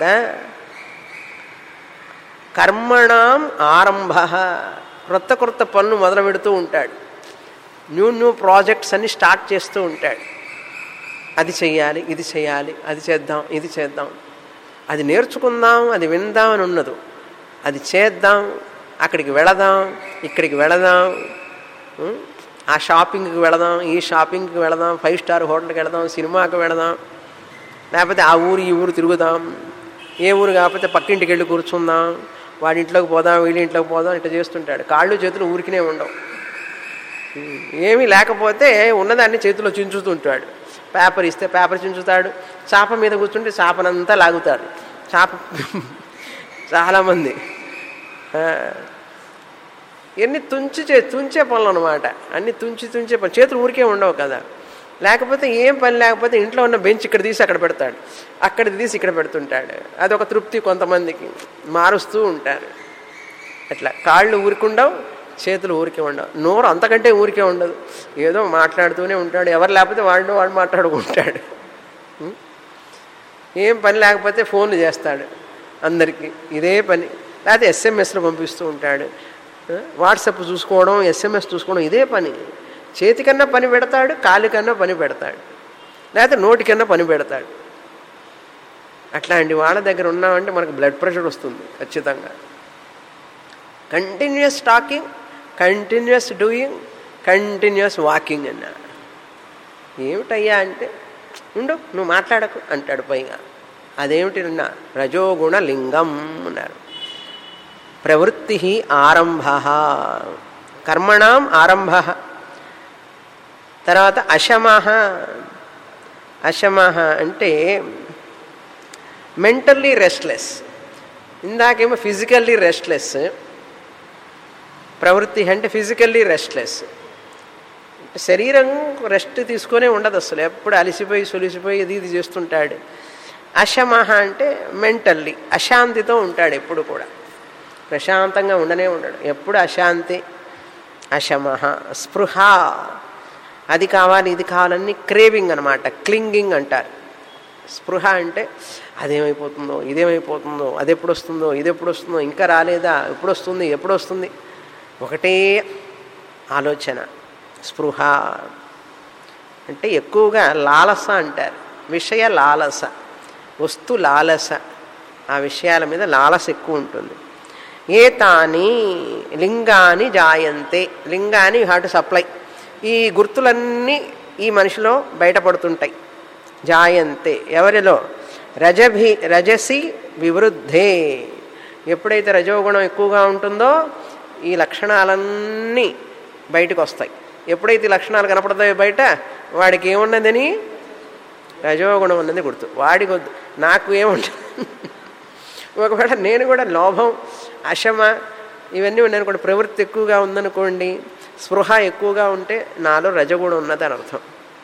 కర్మణం ఆరంభ. క్రొత్త క్రొత్త పనులు మొదలు పెడుతూ ఉంటాడు. న్యూ న్యూ ప్రాజెక్ట్స్ అన్ని స్టార్ట్ చేస్తూ ఉంటాడు. అది చెయ్యాలి, ఇది చెయ్యాలి, అది చేద్దాం, ఇది చేద్దాం, అది నేర్చుకుందాం, అది విందాం అని ఉన్నదు. అది చేద్దాం, అక్కడికి వెళదాం, ఇక్కడికి వెళదాం, ఆ షాపింగ్కి వెళదాం, ఈ షాపింగ్కి వెళదాం, ఫైవ్ స్టార్ హోటల్కి వెళదాం, సినిమాకి వెళదాం, లేకపోతే ఆ ఊరు ఈ ఊరు తిరుగుదాం, ఏ ఊరు కాకపోతే పక్కింటికి వెళ్ళి కూర్చుందాం, వాడి ఇంట్లోకి పోదాం, వీడి ఇంట్లోకి పోదాం, ఇట్లా చేస్తుంటాడు. కాళ్ళు చేతులు ఊరికినే ఉండవు. ఏమీ లేకపోతే ఉన్నదాన్ని చేతిలో చించుతుంటాడు. పేపర్ ఇస్తే పేపర్ చించుతాడు. చాప మీద కూర్చుంటే చాపనంతా లాగుతాడు. చాప చాలామంది ఎన్ని తుంచి చే తుంచే పనులు అనమాట. అన్ని తుంచి తుంచే పని. చేతులు ఊరికే ఉండవు కదా. లేకపోతే ఏం పని లేకపోతే ఇంట్లో ఉన్న బెంచ్ ఇక్కడ తీసి అక్కడ పెడతాడు, అక్కడ తీసి ఇక్కడ పెడుతుంటాడు. అదొక తృప్తి కొంతమందికి. మారుస్తూ ఉంటారు అట్లా. కాళ్ళు ఊరికుండవు, చేతులు ఊరికే ఉండవు, నోరు అంతకంటే ఊరికే ఉండదు. ఏదో మాట్లాడుతూనే ఉంటాడు. ఎవరు లేకపోతే వాడిని వాడు మాట్లాడుకుంటాడు. ఏం పని లేకపోతే ఫోన్లు చేస్తాడు అందరికీ, ఇదే పని. లేకపోతే ఎస్ఎంఎస్లు పంపిస్తూ ఉంటాడు. వాట్సాప్ చూసుకోవడం, ఎస్ఎంఎస్ చూసుకోవడం, ఇదే పని. చేతికన్నా పని పెడతాడు, కాలికన్నా పని పెడతాడు, లేకపోతే నోటికన్నా పని పెడతాడు. అట్లాంటి వాళ్ళ దగ్గర ఉన్నామంటే మనకు బ్లడ్ ప్రెషర్ వస్తుంది ఖచ్చితంగా. Continuous talking, continuous doing, continuous walking అన్నారు. ఏమిటయ్యా అంటే, ఉండు నువ్వు మాట్లాడకు అంటాడు పైగా. అదేమిటి అన్నా, రజోగుణ లింగం అన్నారు. ప్రవృత్తి ఆరంభ, కర్మణం ఆరంభ. తర్వాత అశమః. అశమః అంటే మెంటల్లీ రెస్ట్లెస్. ఇందాకేమో ఫిజికల్లీ రెస్ట్లెస్. ప్రవృత్తి అంటే ఫిజికల్లీ రెస్ట్లెస్. శరీరం రెస్ట్ తీసుకునే ఉండదు అసలు, ఎప్పుడు అలసిపోయి సొలిసిపోయి ఇది ఇది చేస్తుంటాడు. అశమః అంటే మెంటల్లీ అశాంతితో ఉంటాడు, ఎప్పుడు కూడా ప్రశాంతంగా ఉండనే ఉండడు, ఎప్పుడు అశాంతి. అశమః. స్పృహ, అది కావాలి ఇది కావాలని క్రేవింగ్ అనమాట, క్లింగింగ్ అంటారు. స్పృహ అంటే అదేమైపోతుందో, ఇదేమైపోతుందో, అది ఎప్పుడు వస్తుందో, ఇది ఎప్పుడు వస్తుందో, ఇంకా రాలేదా, ఎప్పుడు వస్తుంది, ఎప్పుడు వస్తుంది, ఒకటే ఆలోచన. స్పృహ అంటే ఎక్కువగా లాలస అంటారు. విషయ లాలస, వస్తు లాలస, ఆ విషయాల మీద లాలస ఎక్కువ ఉంటుంది. ఏతాని లింగాని జాయంతే. లింగాని యూ హ్యావ్ టు సప్లై. ఈ గుర్తులన్నీ ఈ మనిషిలో బయటపడుతుంటాయి. జాయంతే ఎవరిలో? రజభి రజసి వివృద్ధే. ఎప్పుడైతే రజోగుణం ఎక్కువగా ఉంటుందో ఈ లక్షణాలన్నీ బయటకు వస్తాయి. ఎప్పుడైతే ఈ లక్షణాలు కనపడతాయో బయట వాడికి ఏమున్నదని రజోగుణం ఉన్నది గుర్తు. వాడికి వద్దు, నాకు ఏముంటుంది. ఒకవేళ నేను కూడా లోభం, అశమ ఇవన్నీ ఉన్నాయనుకోండి, ప్రవృత్తి ఎక్కువగా ఉందనుకోండి, స్పృహ ఎక్కువగా ఉంటే నాలో రజగుణం ఉన్నదని అర్థం.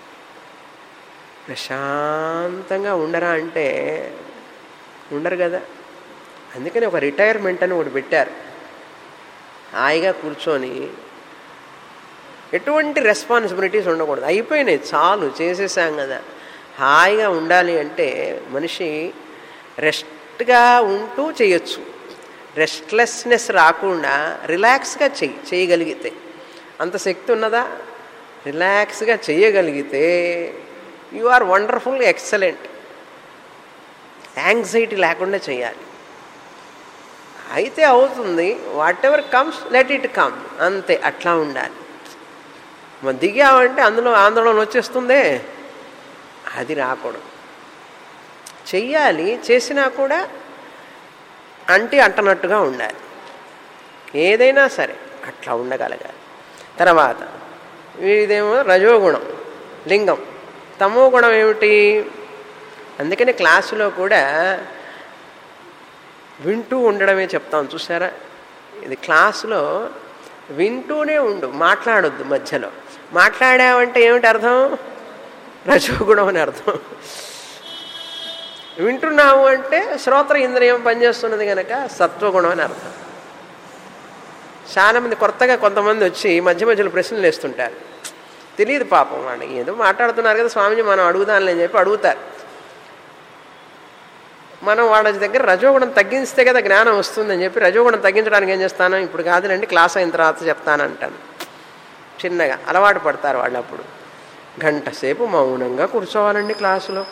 ప్రశాంతంగా ఉండరా అంటే ఉండరు కదా. అందుకని ఒక రిటైర్మెంట్ అని ఒకటి పెట్టారు. హాయిగా కూర్చొని ఎటువంటి రెస్పాన్సిబిలిటీస్ ఉండకూడదు, అయిపోయినాయి చాలు చేసేసాం కదా. హాయిగా ఉండాలి అంటే మనిషి రెస్ట్గా ఉంటూ చేయొచ్చు. రెస్ట్లెస్నెస్ రాకుండా రిలాక్స్గా చెయ్యి చేయగలిగితే అంత శక్తి ఉన్నదా? రిలాక్స్గా చేయగలిగితే you are wonderful, excellent. Anxiety లేకుండా చేయాలి. అయితే అవుతుంది, whatever comes let it come, అంతే. అట్లా ఉండాలి. మనం దిగామంటే అందులో ఆందోళన వచ్చేస్తుందే, అది రాకూడదు. చెయ్యాలి, చేసినా కూడా అంటి అంటనట్టుగా ఉండాలి. ఏదైనా సరే అట్లా ఉండగలగాలి. తర్వాత ఇదేమో రజోగుణం, లింగం. తమో గుణం ఏమిటి? అందుకని క్లాసులో కూడా వింటూ ఉండడమే చెప్తాం, చూసారా? ఇది క్లాసులో వింటూనే ఉండు, మాట్లాడొద్దు మధ్యలో. మాట్లాడావంటే ఏమిటి అర్థం? రజోగుణం అని అర్థం. వింటున్నావు అంటే శ్రోత్ర ఇంద్రియం పనిచేస్తున్నది కనుక సత్వగుణం అని అర్థం. చాలామంది కొత్తగా కొంతమంది వచ్చి మధ్య మధ్యలో ప్రశ్నలు వేస్తుంటారు. తెలియదు పాపం, వాళ్ళు ఏదో మాట్లాడుతున్నారు కదా స్వామిజీ, మనం అడుగుదాంలే అని చెప్పి అడుగుతారు. మనం వాళ్ళ దగ్గర రజోగుణం తగ్గిస్తే కదా జ్ఞానం వస్తుందని చెప్పి రజోగుణం తగ్గించడానికి ఏం చేస్తాను, ఇప్పుడు కాదులండి క్లాస్ అయిన తర్వాత చెప్తానంటాను. చిన్నగా అలవాటు పడతారు వాళ్ళు. అప్పుడు గంట సేపు మౌనంగా కూర్చోవాలండి క్లాసులో.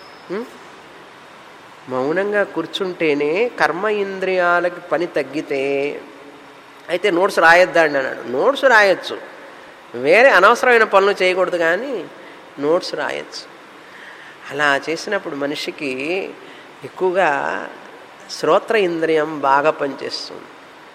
మౌనంగా కూర్చుంటేనే కర్మ ఇంద్రియాలకి పని తగ్గితే. అయితే నోట్స్ రాయొద్దండి అన్నాడు. నోట్స్ రాయొచ్చు, వేరే అనవసరమైన పనులు చేయకూడదు, కానీ నోట్స్ రాయొచ్చు. అలా చేసినప్పుడు మనిషికి ఎక్కువగా శ్రోత్ర ఇంద్రియం బాగా పనిచేస్తుంది.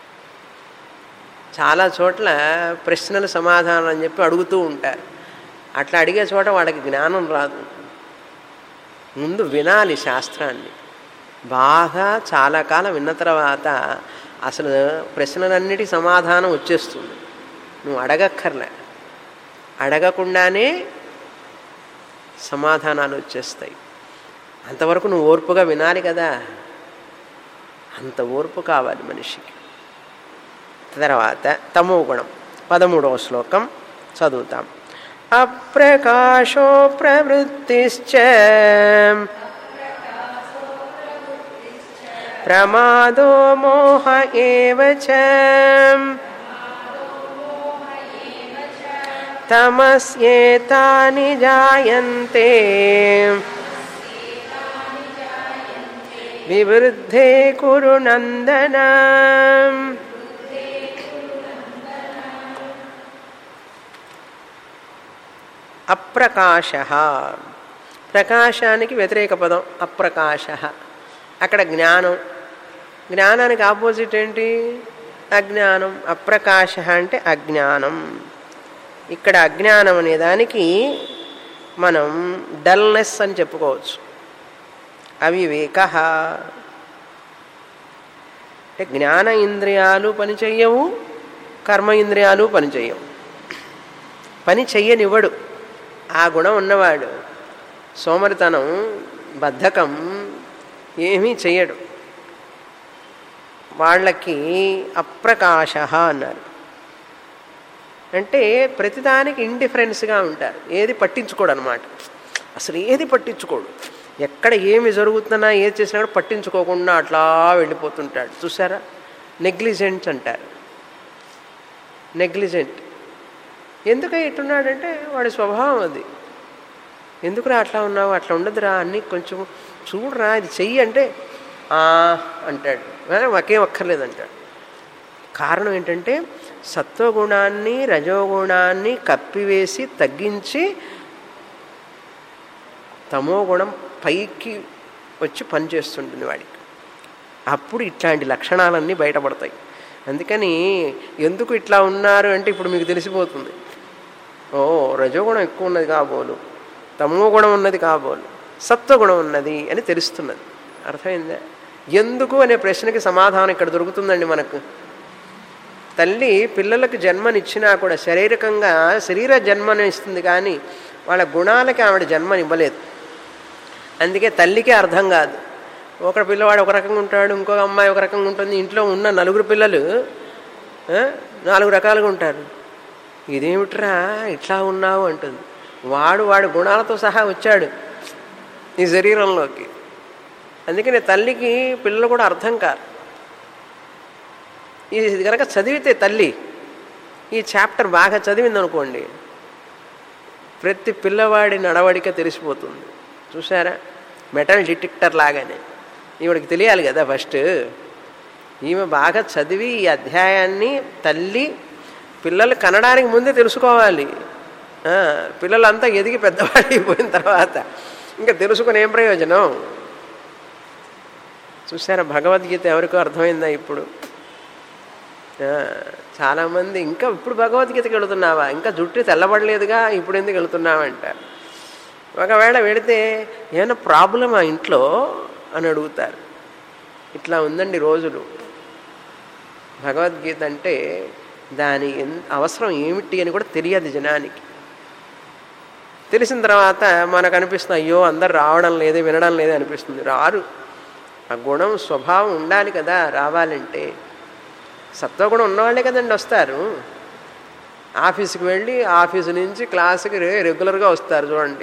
చాలా చోట్ల ప్రశ్నలు సమాధానాలు అని చెప్పి అడుగుతూ ఉంటారు. అట్లా అడిగే చోట వాడికి జ్ఞానం రాదు. ముందు వినాలి శాస్త్రాన్ని బాగా, చాలా కాలం విన్న తర్వాత అసలు ప్రశ్నలన్నిటికీ సమాధానం వచ్చేస్తుంది. నువ్వు అడగక్కర్లే, అడగకుండానే సమాధానాలు వచ్చేస్తాయి. అంతవరకు నువ్వు ఓర్పుగా వినాలి కదా, అంత ఓర్పు కావాలి మనిషికి. తర్వాత తమో గుణం పదమూడవ శ్లోకం చదువుతాం. అప్రకాశో ప్రవృత్తిశ్చ ప్రమాదో మోహ ఏవ చ తమస్యేతాని జాయంతే వివృద్ధే కురు నందన. అప్రకాశ, ప్రకాశానికి వ్యతిరేక పదం అప్రకాశ. అక్కడ జ్ఞానం, జ్ఞానానికి ఆపోజిట్ ఏంటి? అజ్ఞానం. అప్రకాశ అంటే అజ్ఞానం. ఇక్కడ అజ్ఞానం అనే దానికి మనం డల్నెస్ అని చెప్పుకోవచ్చు. అవివేక అంటే జ్ఞాన ఇంద్రియాలు పనిచెయ్యవు, కర్మ ఇంద్రియాలు పనిచెయ్యవు. పని చెయ్యనివ్వడు ఆ గుణం ఉన్నవాడు. సోమరితనం, బద్ధకం ఏమీ చెయ్యడు. వాళ్ళకి అప్రకాశ అన్నారు. అంటే ప్రతిదానికి ఇండిఫరెన్స్గా ఉంటారు, ఏది పట్టించుకోడు అనమాట. అసలు ఏది పట్టించుకోడు. ఎక్కడ ఏమి జరుగుతున్నా ఏది చేసినా కూడా పట్టించుకోకుండా అట్లా వెళ్ళిపోతుంటాడు. చూసారా? నెగ్లిజెంట్ అంటారు. నెగ్లిజెంట్. ఎందుకై ఇట్టున్నాడంటే వాడి స్వభావం అది. ఎందుకురా అట్లా ఉన్నావు, అట్లా ఉండదురా, అన్నీ కొంచెం చూడరా, ఇది చెయ్యి అంటే అంటాడు, మాకేం అక్కర్లేదంటాడు. కారణం ఏంటంటే సత్వగుణాన్ని రజోగుణాన్ని కప్పివేసి తగ్గించి తమో గుణం పైకి వచ్చి పనిచేస్తుంటుంది వాడికి. అప్పుడు ఇట్లాంటి లక్షణాలన్నీ బయటపడతాయి. అందుకని ఎందుకు ఇట్లా ఉన్నారు అంటే ఇప్పుడు మీకు తెలిసిపోతుంది. ఓ రజోగుణం ఎక్కువ ఉన్నది కాబోలు, తమో గుణం ఉన్నది కాబోలు, సత్వగుణం ఉన్నది అని తెలుస్తున్నది. అర్థమైందా? ఎందుకు అనే ప్రశ్నకి సమాధానం ఇక్కడ దొరుకుతుందండి మనకు. తల్లి పిల్లలకు జన్మనిచ్చినా కూడా శారీరకంగా శరీర జన్మను ఇస్తుంది, కానీ వాళ్ళ గుణాలకి ఆవిడ జన్మనివ్వలేదు. అందుకే తల్లికే అర్థం కాదు. ఒక పిల్లవాడు ఒక రకంగా ఉంటాడు, ఇంకొక అమ్మాయి ఒక రకంగా ఉంటుంది. ఇంట్లో ఉన్న నలుగురు పిల్లలు నాలుగు రకాలుగా ఉంటారు. ఇదేమిట్రా ఇట్లా ఉన్నావు అంటుంది. వాడు వాడు గుణాలతో సహా వచ్చాడు ఈ శరీరంలోకి. అందుకని తల్లికి పిల్లలు కూడా అర్థం కాదు. ఇది కనుక చదివితే తల్లి ఈ చాప్టర్ బాగా చదివిందనుకోండి, ప్రతి పిల్లవాడి నడవడిక తెలిసిపోతుంది. చూసారా? మెటల్ డిటెక్టర్ లాగానే ఈవిడికి తెలియాలి కదా ఫస్ట్. ఈమె బాగా చదివి ఈ అధ్యాయాన్ని తల్లి పిల్లలు కనడానికి ముందే తెలుసుకోవాలి. పిల్లలంతా ఎదిగి పెద్దవాళ్ళు అయిపోయిన తర్వాత ఇంకా తెలుసుకుని ఏం ప్రయోజనం? చూసారా? భగవద్గీత ఎవరికో అర్థమైందా ఇప్పుడు? చాలామంది ఇంకా ఇప్పుడు భగవద్గీతకి వెళుతున్నావా, ఇంకా జుట్టు తెల్లబడలేదుగా, ఇప్పుడు ఎందుకు వెళుతున్నావంటారు. ఒకవేళ వెళితే ఏమైనా ప్రాబ్లమా ఇంట్లో అని అడుగుతారు. ఇట్లా ఉందండి రోజులు. భగవద్గీత అంటే దాని అవసరం ఏమిటి అని కూడా తెలియదు జనానికి. తెలిసిన తర్వాత మనకు అనిపిస్తుంది, అయ్యో అందరు రావడం లేదే, వినడం లేదే అనిపిస్తుంది. రారు. ఆ గుణం స్వభావం ఉండాలి కదా రావాలంటే. సత్వగుణం ఉన్నవాళ్ళే కదండి వస్తారు. ఆఫీస్కి వెళ్ళి ఆఫీసు నుంచి క్లాసుకి రెగ్యులర్గా వస్తారు. చూడండి,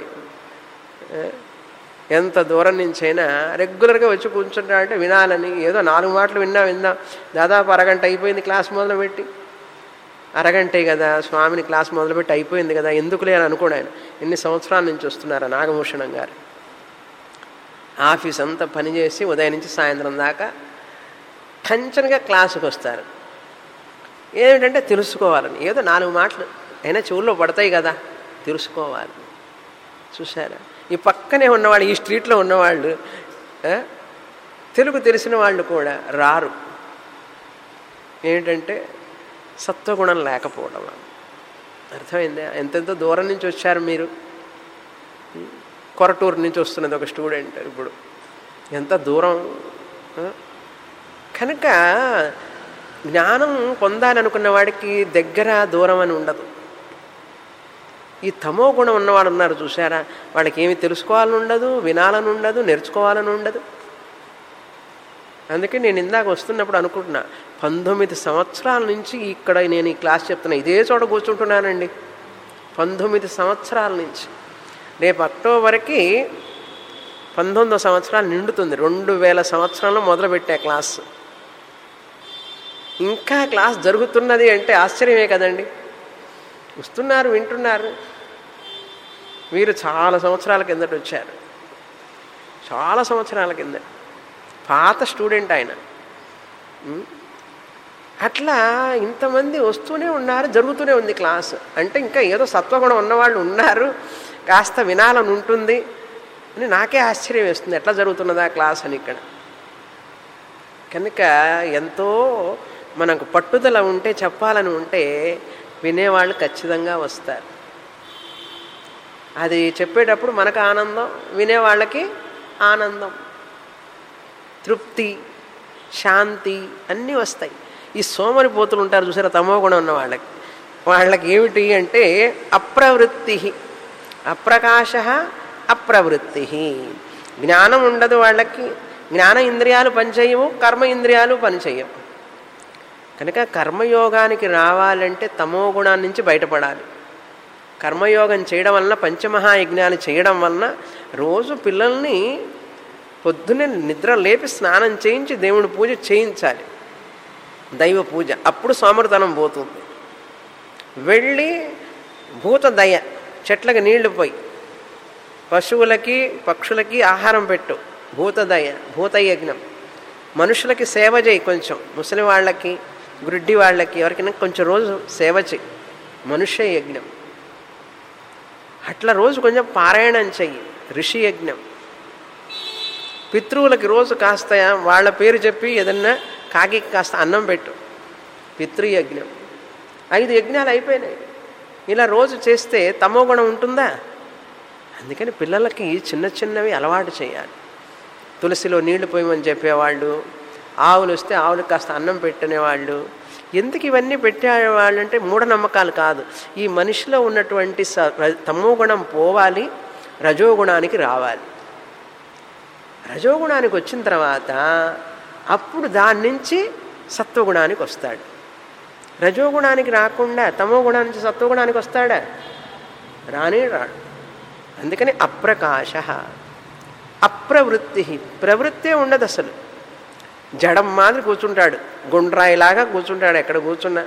ఎంత దూరం నుంచి అయినా రెగ్యులర్గా వచ్చి కూర్చుంటా అంటే వినాలని. ఏదో నాలుగు మాటలు విన్నా విందాం దాదాపు అరగంట అయిపోయింది క్లాస్ మొదలుపెట్టి. అరగంటే కదా స్వామిని క్లాస్ మొదలుపెట్టి అయిపోయింది కదా, ఎందుకులే అని అనుకోడు ఆయన. ఎన్ని సంవత్సరాల నుంచి వస్తున్నారా నాగభూషణం గారు. ఆఫీస్ అంతా పనిచేసి ఉదయం నుంచి సాయంత్రం దాకా టెన్షన్గా క్లాసుకు వస్తారు. ఏమిటంటే తెలుసుకోవాలని. ఏదో నాలుగు మాటలు అయినా చెవుల్లో పడతాయి కదా, తెలుసుకోవాలి. చూసారా? ఈ పక్కనే ఉన్నవాళ్ళు, ఈ స్ట్రీట్లో ఉన్నవాళ్ళు, తెలుగు తెలిసిన వాళ్ళు కూడా రారు. ఏంటంటే సత్వగుణం లేకపోవడం. అర్థమైందా? ఎంతెంతో దూరం నుంచి వచ్చారు మీరు. కొరటూరు నుంచి వస్తున్నది ఒక స్టూడెంట్ ఇప్పుడు. ఎంత దూరం. కనుక జ్ఞానం పొందాలనుకున్న వాడికి దగ్గర దూరం అని ఉండదు. ఈ తమో గుణం ఉన్నవాడు ఉన్నారు చూసారా, వాళ్ళకి ఏమి తెలుసుకోవాలని ఉండదు, వినాలని ఉండదు, నేర్చుకోవాలని ఉండదు. అందుకే నేను ఇందాక వస్తున్నప్పుడు అనుకుంటున్నా, పంతొమ్మిది సంవత్సరాల నుంచి ఇక్కడ నేను ఈ క్లాస్ చెప్తున్నా, ఇదే చోట కూర్చుంటున్నానండి. పంతొమ్మిది సంవత్సరాల నుంచి. రేపు అక్టోబర్కి పంతొమ్మిదో సంవత్సరాలు నిండుతుంది. రెండు వేల సంవత్సరంలో మొదలుపెట్టా క్లాస్. ఇంకా క్లాస్ జరుగుతున్నది అంటే ఆశ్చర్యమే కదండి. వస్తున్నారు, వింటున్నారు. వీరు చాలా సంవత్సరాల కిందట వచ్చారు, చాలా సంవత్సరాల కింద. పాత స్టూడెంట్ ఆయన. అట్లా ఇంతమంది వస్తూనే ఉన్నారు, జరుగుతూనే ఉంది క్లాస్. అంటే ఇంకా ఏదో సత్వగుణం ఉన్నవాళ్ళు ఉన్నారు, కాస్త వినాలని ఉంటుంది అని నాకే ఆశ్చర్యం వేస్తుంది. ఎట్లా జరుగుతున్నదా క్లాస్ అని ఇక్కడ. కనుక ఎంతో మనకు పట్టుదల ఉంటే, చెప్పాలని ఉంటే వినేవాళ్ళు ఖచ్చితంగా వస్తారు. అది చెప్పేటప్పుడు మనకు ఆనందం, వినేవాళ్ళకి ఆనందం, తృప్తి, శాంతి అన్నీ వస్తాయి. ఈ సోమరిపోతులు ఉంటారు చూసారా, తమో గుణం ఉన్న వాళ్ళకి. వాళ్ళకి ఏమిటి అంటే అప్రవృత్తి, అప్రకాశ, అప్రవృత్తి. జ్ఞానం ఉండదు వాళ్ళకి. జ్ఞాన ఇంద్రియాలు పనిచేయవు, కర్మ ఇంద్రియాలు పనిచేయవు. కనుక కర్మయోగానికి రావాలంటే తమో గుణాన్ని నుంచి బయటపడాలి. కర్మయోగం చేయడం వలన, పంచమహాయజ్ఞాలు చేయడం వలన రోజు పిల్లల్ని పొద్దున్నే నిద్ర లేపి స్నానం చేయించి దేవుడి పూజ చేయించాలి, దైవ పూజ. అప్పుడు సోమరితనం పోతుంది. వెళ్ళి భూతదయ, చెట్లకి నీళ్లు పోయి, పశువులకి పక్షులకి ఆహారం పెట్టు, భూతదయ, భూతయజ్ఞం. మనుషులకి సేవ చేయి, కొంచెం ముసలి వాళ్ళకి, గుడ్డి వాళ్ళకి, ఎవరికైనా కొంచెం రోజు సేవ చేయి, మనుష్య యజ్ఞం. అట్లా రోజు కొంచెం పారాయణం చెయ్యి, ఋషి యజ్ఞం. పితృవులకి రోజు కాస్త వాళ్ళ పేరు చెప్పి ఏదన్నా కాకి కాస్త అన్నం పెట్టు. పితృయజ్ఞం. ఐదు యజ్ఞాలు అయిపోయినాయి. ఇలా రోజు చేస్తే తమో గుణం ఉంటుందా? అందుకని పిల్లలకి చిన్న చిన్నవి అలవాటు చేయాలి. తులసిలో నీళ్లు పోయమని చెప్పేవాళ్ళు, ఆవులు వస్తే ఆవులకు కాస్త అన్నం పెట్టనేవాళ్ళు. ఎందుకు ఇవన్నీ పెట్టేవాళ్ళు అంటే మూఢనమ్మకాలు కాదు. ఈ మనిషిలో ఉన్నటువంటి స తమో గుణం పోవాలి, రజోగుణానికి రావాలి. రజోగుణానికి వచ్చిన తర్వాత అప్పుడు దాని నుంచి సత్వగుణానికి వస్తాడు. రజోగుణానికి రాకుండా తమో గుణానికి నుంచి సత్వగుణానికి వస్తాడా? రానే రాడు. అందుకని అప్రకాశ, అప్రవృత్తి. ప్రవృత్తే ఉండదు అసలు. జడం మాదిరి కూర్చుంటాడు, గుండ్రాయిలాగా కూర్చుంటాడు. ఎక్కడ కూర్చున్నా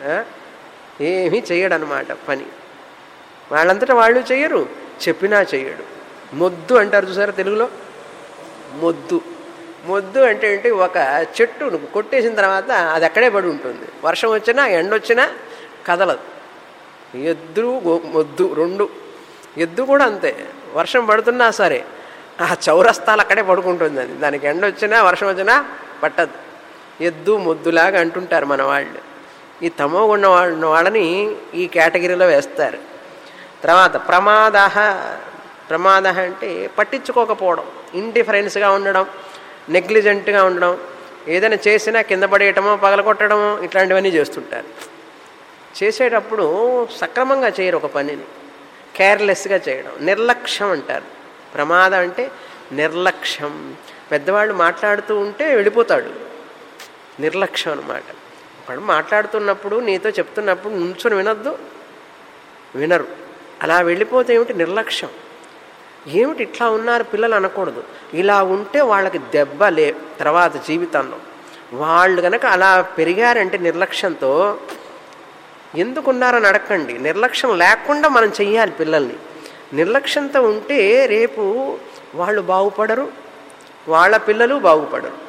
ఏమీ చెయ్యడనమాట పని. వాళ్ళంతటా వాళ్ళు చెయ్యరు, చెప్పినా చెయ్యడు. మొద్దు అంటారు చూసారా తెలుగులో? మొద్దు. మొద్దు అంటే ఏంటి? ఒక చెట్టు కొట్టేసిన తర్వాత అది అక్కడే పడి ఉంటుంది. వర్షం వచ్చినా ఎండ వచ్చినా కదలదు. ఎద్దు మొద్దు రెండు. ఎద్దు కూడా అంతే, వర్షం పడుతున్నా సరే ఆ చౌరస్తాలు అక్కడే పడుకుంటుంది. అది దానికి ఎండ వచ్చినా వర్షం వచ్చినా పట్టదు. ఎద్దు మొద్దులాగా అంటుంటారు మన వాళ్ళు. ఈ తమో ఉన్న వాళ్ళ వాళ్ళని ఈ కేటగిరీలో వేస్తారు. తర్వాత ప్రమాద. ప్రమాద అంటే పట్టించుకోకపోవడం, ఇండిఫరెన్స్గా ఉండడం, నెగ్లిజెంట్గా ఉండడం, ఏదైనా చేసినా కింద పడేయటమో పగలగొట్టడమో ఇట్లాంటివన్నీ చేస్తుంటారు. చేసేటప్పుడు సక్రమంగా చేయరు ఒక పనిని, కేర్లెస్గా చేయడం, నిర్లక్ష్యం అంటారు. ప్రమాదం అంటే నిర్లక్ష్యం. పెద్దవాళ్ళు మాట్లాడుతూ ఉంటే వెళ్ళిపోతాడు, నిర్లక్ష్యం అన్నమాట. వాడు మాట్లాడుతున్నప్పుడు నీతో చెప్తున్నప్పుడు నుంచుని వినొద్దు, వినరు. అలా వెళ్ళిపోతే ఏమిటి? నిర్లక్ష్యం. ఏమిటి ఇట్లా ఉన్నారు పిల్లలు అనకూడదు. ఇలా ఉంటే వాళ్ళకి దెబ్బ లే తర్వాత జీవితంలో. వాళ్ళు కనుక అలా పెరిగారంటే నిర్లక్ష్యంతో, ఎందుకున్నారని అడగండి. నిర్లక్ష్యం లేకుండా మనం చెయ్యాలి పిల్లల్ని. నిర్లక్ష్యంతో ఉంటే రేపు వాళ్ళు బాగుపడరు, వాళ్ళ పిల్లలు బాగుపడరు.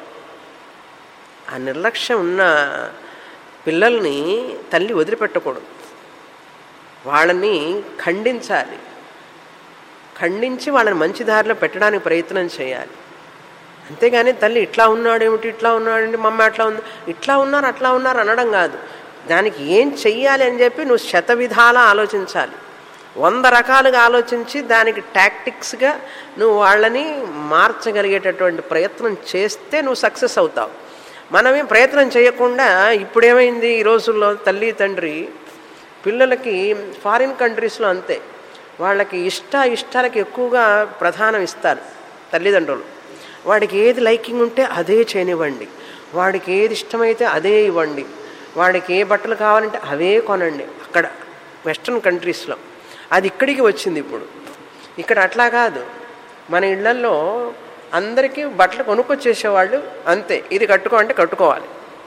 ఆ నిర్లక్ష్యం ఉన్న పిల్లల్ని తల్లి వదిలిపెట్టకూడదు, వాళ్ళని ఖండించాలి. ఖండించి వాళ్ళని మంచి దారిలో పెట్టడానికి ప్రయత్నం చేయాలి. అంతేగాని తల్లి ఇట్లా ఉన్నాడు ఏమిటి, ఇట్లా ఉన్నాడంటే మమ్మ అట్లా ఉంది, ఇట్లా ఉన్నారు అట్లా ఉన్నారు అనడం కాదు. దానికి ఏం చెయ్యాలి అని చెప్పి నువ్వు శత విధాలా ఆలోచించాలి. వంద రకాలుగా ఆలోచించి దానికి టాక్టిక్స్గా నువ్వు వాళ్ళని మార్చగలిగేటటువంటి ప్రయత్నం చేస్తే నువ్వు సక్సెస్ అవుతావు. మనమేం ప్రయత్నం చేయకుండా ఇప్పుడేమైంది ఈ రోజుల్లో తల్లి తండ్రి పిల్లలకి ఫారిన్ కంట్రీస్లో అంతే, వాళ్ళకి ఇష్ట ఇష్టాలకి ఎక్కువగా ప్రధానం ఇస్తారు తల్లిదండ్రులు. వాడికి ఏది లైకింగ్ ఉంటే అదే చేయనివ్వండి, వాడికి ఏది ఇష్టమైతే అదే ఇవ్వండి, వాడికి ఏ బట్టలు కావాలంటే అవే కొనండి. అక్కడ వెస్ట్రన్ కంట్రీస్లో అది ఇక్కడికి వచ్చింది ఇప్పుడు. ఇక్కడ అట్లా కాదు. మన ఇళ్లల్లో అందరికీ బట్టలు కొనుక్కొచ్చేసేవాళ్ళు అంతే, ఇది కట్టుకో అంటే కట్టుకోవాలి.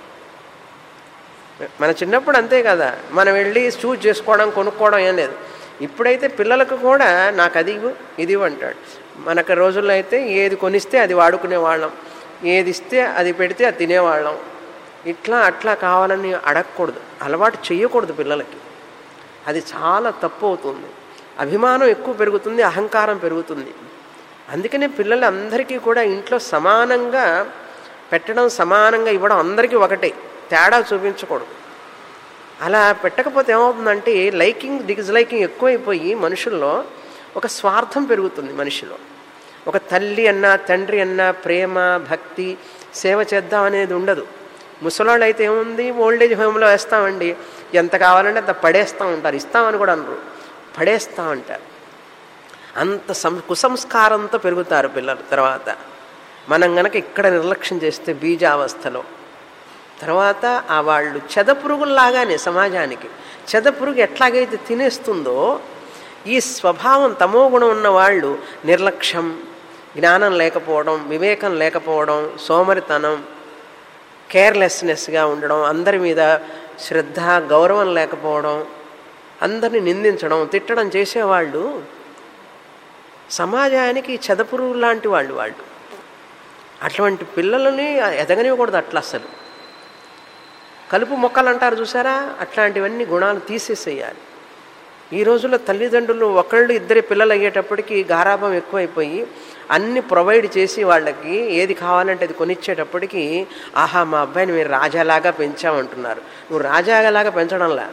మన చిన్నప్పుడు అంతే కదా, మనం వెళ్ళి చూజ్ చేసుకోవడం కొనుక్కోవడం ఏం లేదు. ఇప్పుడైతే పిల్లలకు కూడా నాకు అది ఇది అంటాడు. మనకు రోజుల్లో అయితే ఏది కొనిస్తే అది వాడుకునే వాళ్ళం, ఏది ఇస్తే అది పెడితే అది తినేవాళ్ళం. ఇట్లా అట్లా కావాలని అడగకూడదు, అలవాటు చేయకూడదు పిల్లలకి. అది చాలా తప్పు అవుతుంది. అభిమానం ఎక్కువ పెరుగుతుంది, అహంకారం పెరుగుతుంది. అందుకనే పిల్లలు అందరికీ కూడా ఇంట్లో సమానంగా పెట్టడం, సమానంగా ఇవ్వడం, అందరికీ ఒకటే, తేడా చూపించకూడదు. అలా పెట్టకపోతే ఏమవుతుందంటే లైకింగ్ డిస్లైకింగ్ ఎక్కువైపోయి మనుషుల్లో ఒక స్వార్థం పెరుగుతుంది. మనిషిలో ఒక తల్లి అన్నా తండ్రి అన్నా ప్రేమ భక్తి సేవ చేద్దాం అనేది ఉండదు. ముసలాళ్ళు అయితే ఏముంది, ఓల్డేజ్ హోమ్లో వేస్తామండి, ఎంత కావాలంటే అంత పడేస్తూ ఉంటారు, ఇస్తామని కూడా అనరు, పడేస్తూ ఉంటారు. అంత సం కుసంస్కారంతో పెరుగుతారు పిల్లలు. తర్వాత మనం గనక ఇక్కడ నిర్లక్ష్యం చేస్తే బీజావస్థలో తర్వాత ఆ వాళ్ళు చెదపురుగుల్లాగానే సమాజానికి చెదపురుగు ఎట్లాగైతే తినేస్తుందో ఈ స్వభావం తమో గుణం ఉన్న వాళ్ళు నిర్లక్ష్యం, జ్ఞానం లేకపోవడం, వివేకం లేకపోవడం, సోమరితనం, కేర్లెస్నెస్గా ఉండడం, అందరి మీద శ్రద్ధ గౌరవం లేకపోవడం, అందరిని నిందించడం తిట్టడం చేసేవాళ్ళు సమాజానికి చెదపురుగు లాంటి వాళ్ళు. వాళ్ళు అటువంటి పిల్లలని ఎదగనివ్వకూడదు. అట్లా అసలు కలుపు మొక్కలు అంటారు చూసారా, అట్లాంటివన్నీ గుణాలు తీసేసేయాలి. ఈ రోజుల్లో తల్లిదండ్రులు ఒకళ్ళు ఇద్దరి పిల్లలు అయ్యేటప్పటికి గారాభం ఎక్కువైపోయి అన్ని ప్రొవైడ్ చేసి వాళ్ళకి ఏది కావాలంటే అది కొనిచ్చేటప్పటికి ఆహా మా అబ్బాయిని మీరు రాజాలాగా పెంచామంటున్నారు. నువ్వు రాజాలాగా పెంచడంలా,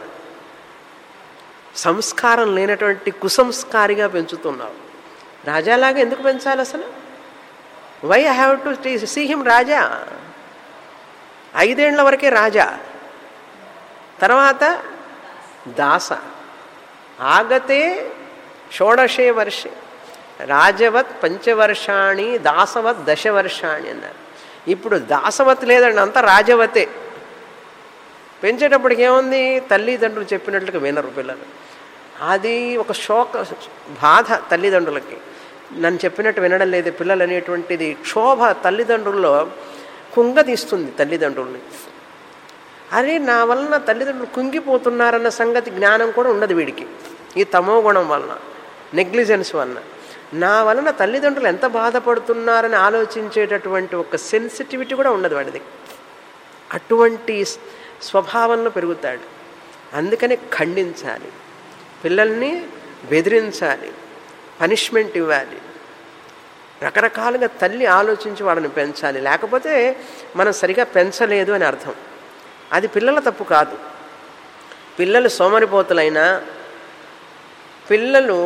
సంస్కారం లేనటువంటి కుసంస్కారిగా పెంచుతున్నావు. రాజాలాగా ఎందుకు పెంచాలి అసలు? Why I have to see him రాజా? ఐదేళ్ల వరకే రాజా, తర్వాత దాస. ఆగతే షోడశే వర్షే రాజవత్ పంచవర్షాణి దాసవత్ దశవర్షాణి అన్నారు. ఇప్పుడు దాసవత్ లేదండి, అంతా రాజవతే. పెంచేటప్పటికి ఏముంది, తల్లిదండ్రులు చెప్పినట్లుగా వినరు పిల్లలు. అది ఒక శోక బాధ తల్లిదండ్రులకి. నన్ను చెప్పినట్టు వినడం లేదు పిల్లలు అనేటువంటిది క్షోభ తల్లిదండ్రుల్లో కుంగదీస్తుంది తల్లిదండ్రుల్ని. అరే నా వలన తల్లిదండ్రులు కుంగిపోతున్నారన్న సంగతి జ్ఞానం కూడా ఉండదు వీడికి. ఈ తమో గుణం వలన, నెగ్లిజెన్స్ వలన నా వలన తల్లిదండ్రులు ఎంత బాధపడుతున్నారని ఆలోచించేటటువంటి ఒక సెన్సిటివిటీ కూడా ఉండదు వాడిది. అటువంటి స్వభావంలో పెరుగుతాడు. అందుకని ఖండించాలి, పిల్లల్ని బెదిరించాలి, పనిష్మెంట్ ఇవ్వాలి, రకరకాలుగా తల్లి ఆలోచించి వాళ్ళని పెంచాలి. లేకపోతే మనం సరిగా పెంచలేదు అని అర్థం. అది పిల్లల తప్పు కాదు. పిల్లలు సోమరిపోతులైనా, పిల్లలు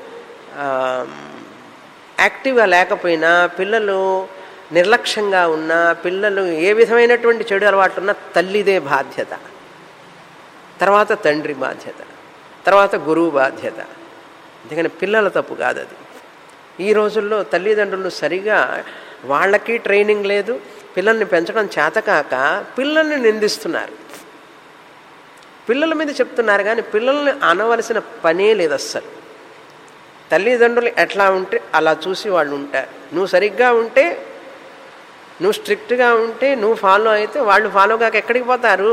యాక్టివ్గా లేకపోయినా, పిల్లలు నిర్లక్ష్యంగా ఉన్నా, పిల్లలు ఏ విధమైనటువంటి చెడు అలవాట్లు ఉన్నా తల్లిదే బాధ్యత, తర్వాత తండ్రి బాధ్యత, తర్వాత గురువు బాధ్యత. అందుకని పిల్లల తప్పు కాదు అది. ఈ రోజుల్లో తల్లిదండ్రులు సరిగా వాళ్ళకి ట్రైనింగ్ లేదు, పిల్లల్ని పెంచడం చేతకాక పిల్లల్ని నిందిస్తున్నారు, పిల్లల మీద చెప్తున్నారు. కానీ పిల్లల్ని అనవలసిన పనే లేదు అస్సలు. తల్లిదండ్రులు ఎట్లా ఉంటే అలా చూసి వాళ్ళు ఉంటారు. నువ్వు సరిగ్గా ఉంటే, నువ్వు స్ట్రిక్ట్గా ఉంటే, నువ్వు ఫాలో అయితే వాళ్ళు ఫాలో కాక ఎక్కడికి పోతారు?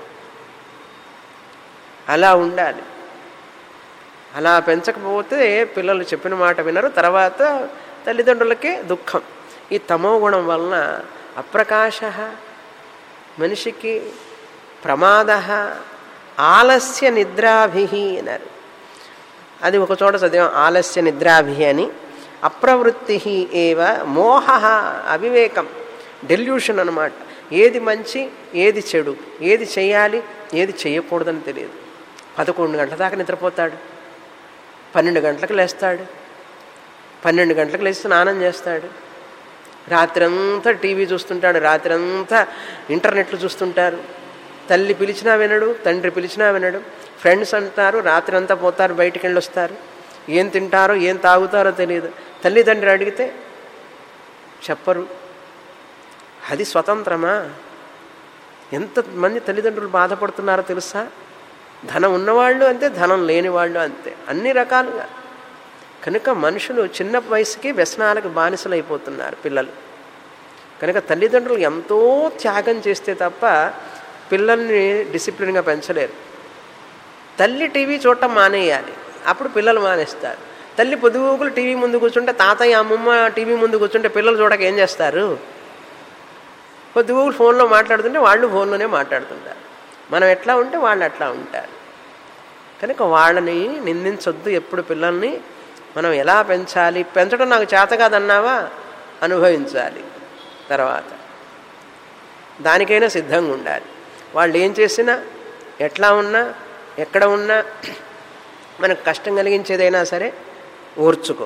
అలా ఉండాలి. అలా పెంచకపోతే పిల్లలు చెప్పిన మాట వినరు, తర్వాత తల్లిదండ్రులకే దుఃఖం. ఈ తమో గుణం వలన అప్రకాశ, మనిషికి ప్రమాద, ఆలస్య నిద్రాభి అన్నారు. అది ఒక చోట చదివాం, ఆలస్య నిద్రాభి అని. అప్రవృత్తి ఏవ మోహ, అవివేకం, డెల్యూషన్ అన్నమాట. ఏది మంచి ఏది చెడు, ఏది చేయాలి ఏది చేయకూడదని తెలియదు. పదకొండు గంటల దాకా నిద్రపోతాడు, పన్నెండు గంటలకు లేస్తాడు, పన్నెండు గంటలకు లేచి స్నానం చేస్తాడు, రాత్రంతా టీవీ చూస్తుంటాడు, రాత్రంతా ఇంటర్నెట్లు చూస్తుంటారు. తల్లి పిలిచినా వినడు, తండ్రి పిలిచినా వినడు. ఫ్రెండ్స్ అంటారు, రాత్రి అంతా పోతారు, బయటికి వెళ్ళి వస్తారు. ఏం తింటారో ఏం తాగుతారో తెలియదు. తల్లిదండ్రి అడిగితే చెప్పరు. అది స్వతంత్రమా? ఎంతమంది తల్లిదండ్రులు బాధపడుతున్నారో తెలుసా? ధనం ఉన్నవాళ్ళు అంతే, ధనం లేని వాళ్ళు అంతే, అన్ని రకాలుగా. కనుక మనుషులు చిన్న వయసుకి వ్యసనాలకు బానిసలు అయిపోతున్నారు పిల్లలు. కనుక తల్లిదండ్రులు ఎంతో త్యాగం చేస్తే తప్ప పిల్లల్ని డిసిప్లిన్గా పెంచలేరు. తల్లి టీవీ చూడటం మానేయాలి, అప్పుడు పిల్లలు మానేస్తారు. తల్లి పొదుగులు టీవీ ముందు కూర్చుంటే, తాతయ్య అమ్మమ్మ టీవీ ముందు కూర్చుంటే పిల్లలు చూడక ఏం చేస్తారు? పొద్దుగూకులు ఫోన్లో మాట్లాడుతుంటే వాళ్ళు ఫోన్లోనే మాట్లాడుతుంటారు. మనం ఎట్లా ఉంటే వాళ్ళు అట్లా ఉంటారు. కనుక వాళ్ళని నిందించొద్దు ఎప్పుడు. పిల్లల్ని మనం ఎలా పెంచాలి? పెంచడం నాకు చేత కాదన్నావా, అనుభవించాలి. తర్వాత దానికైనా సిద్ధంగా ఉండాలి. వాళ్ళు ఏం చేసినా, ఎట్లా ఉన్నా, ఎక్కడ ఉన్నా, మనకు కష్టం కలిగించేదైనా సరే ఓర్చుకో.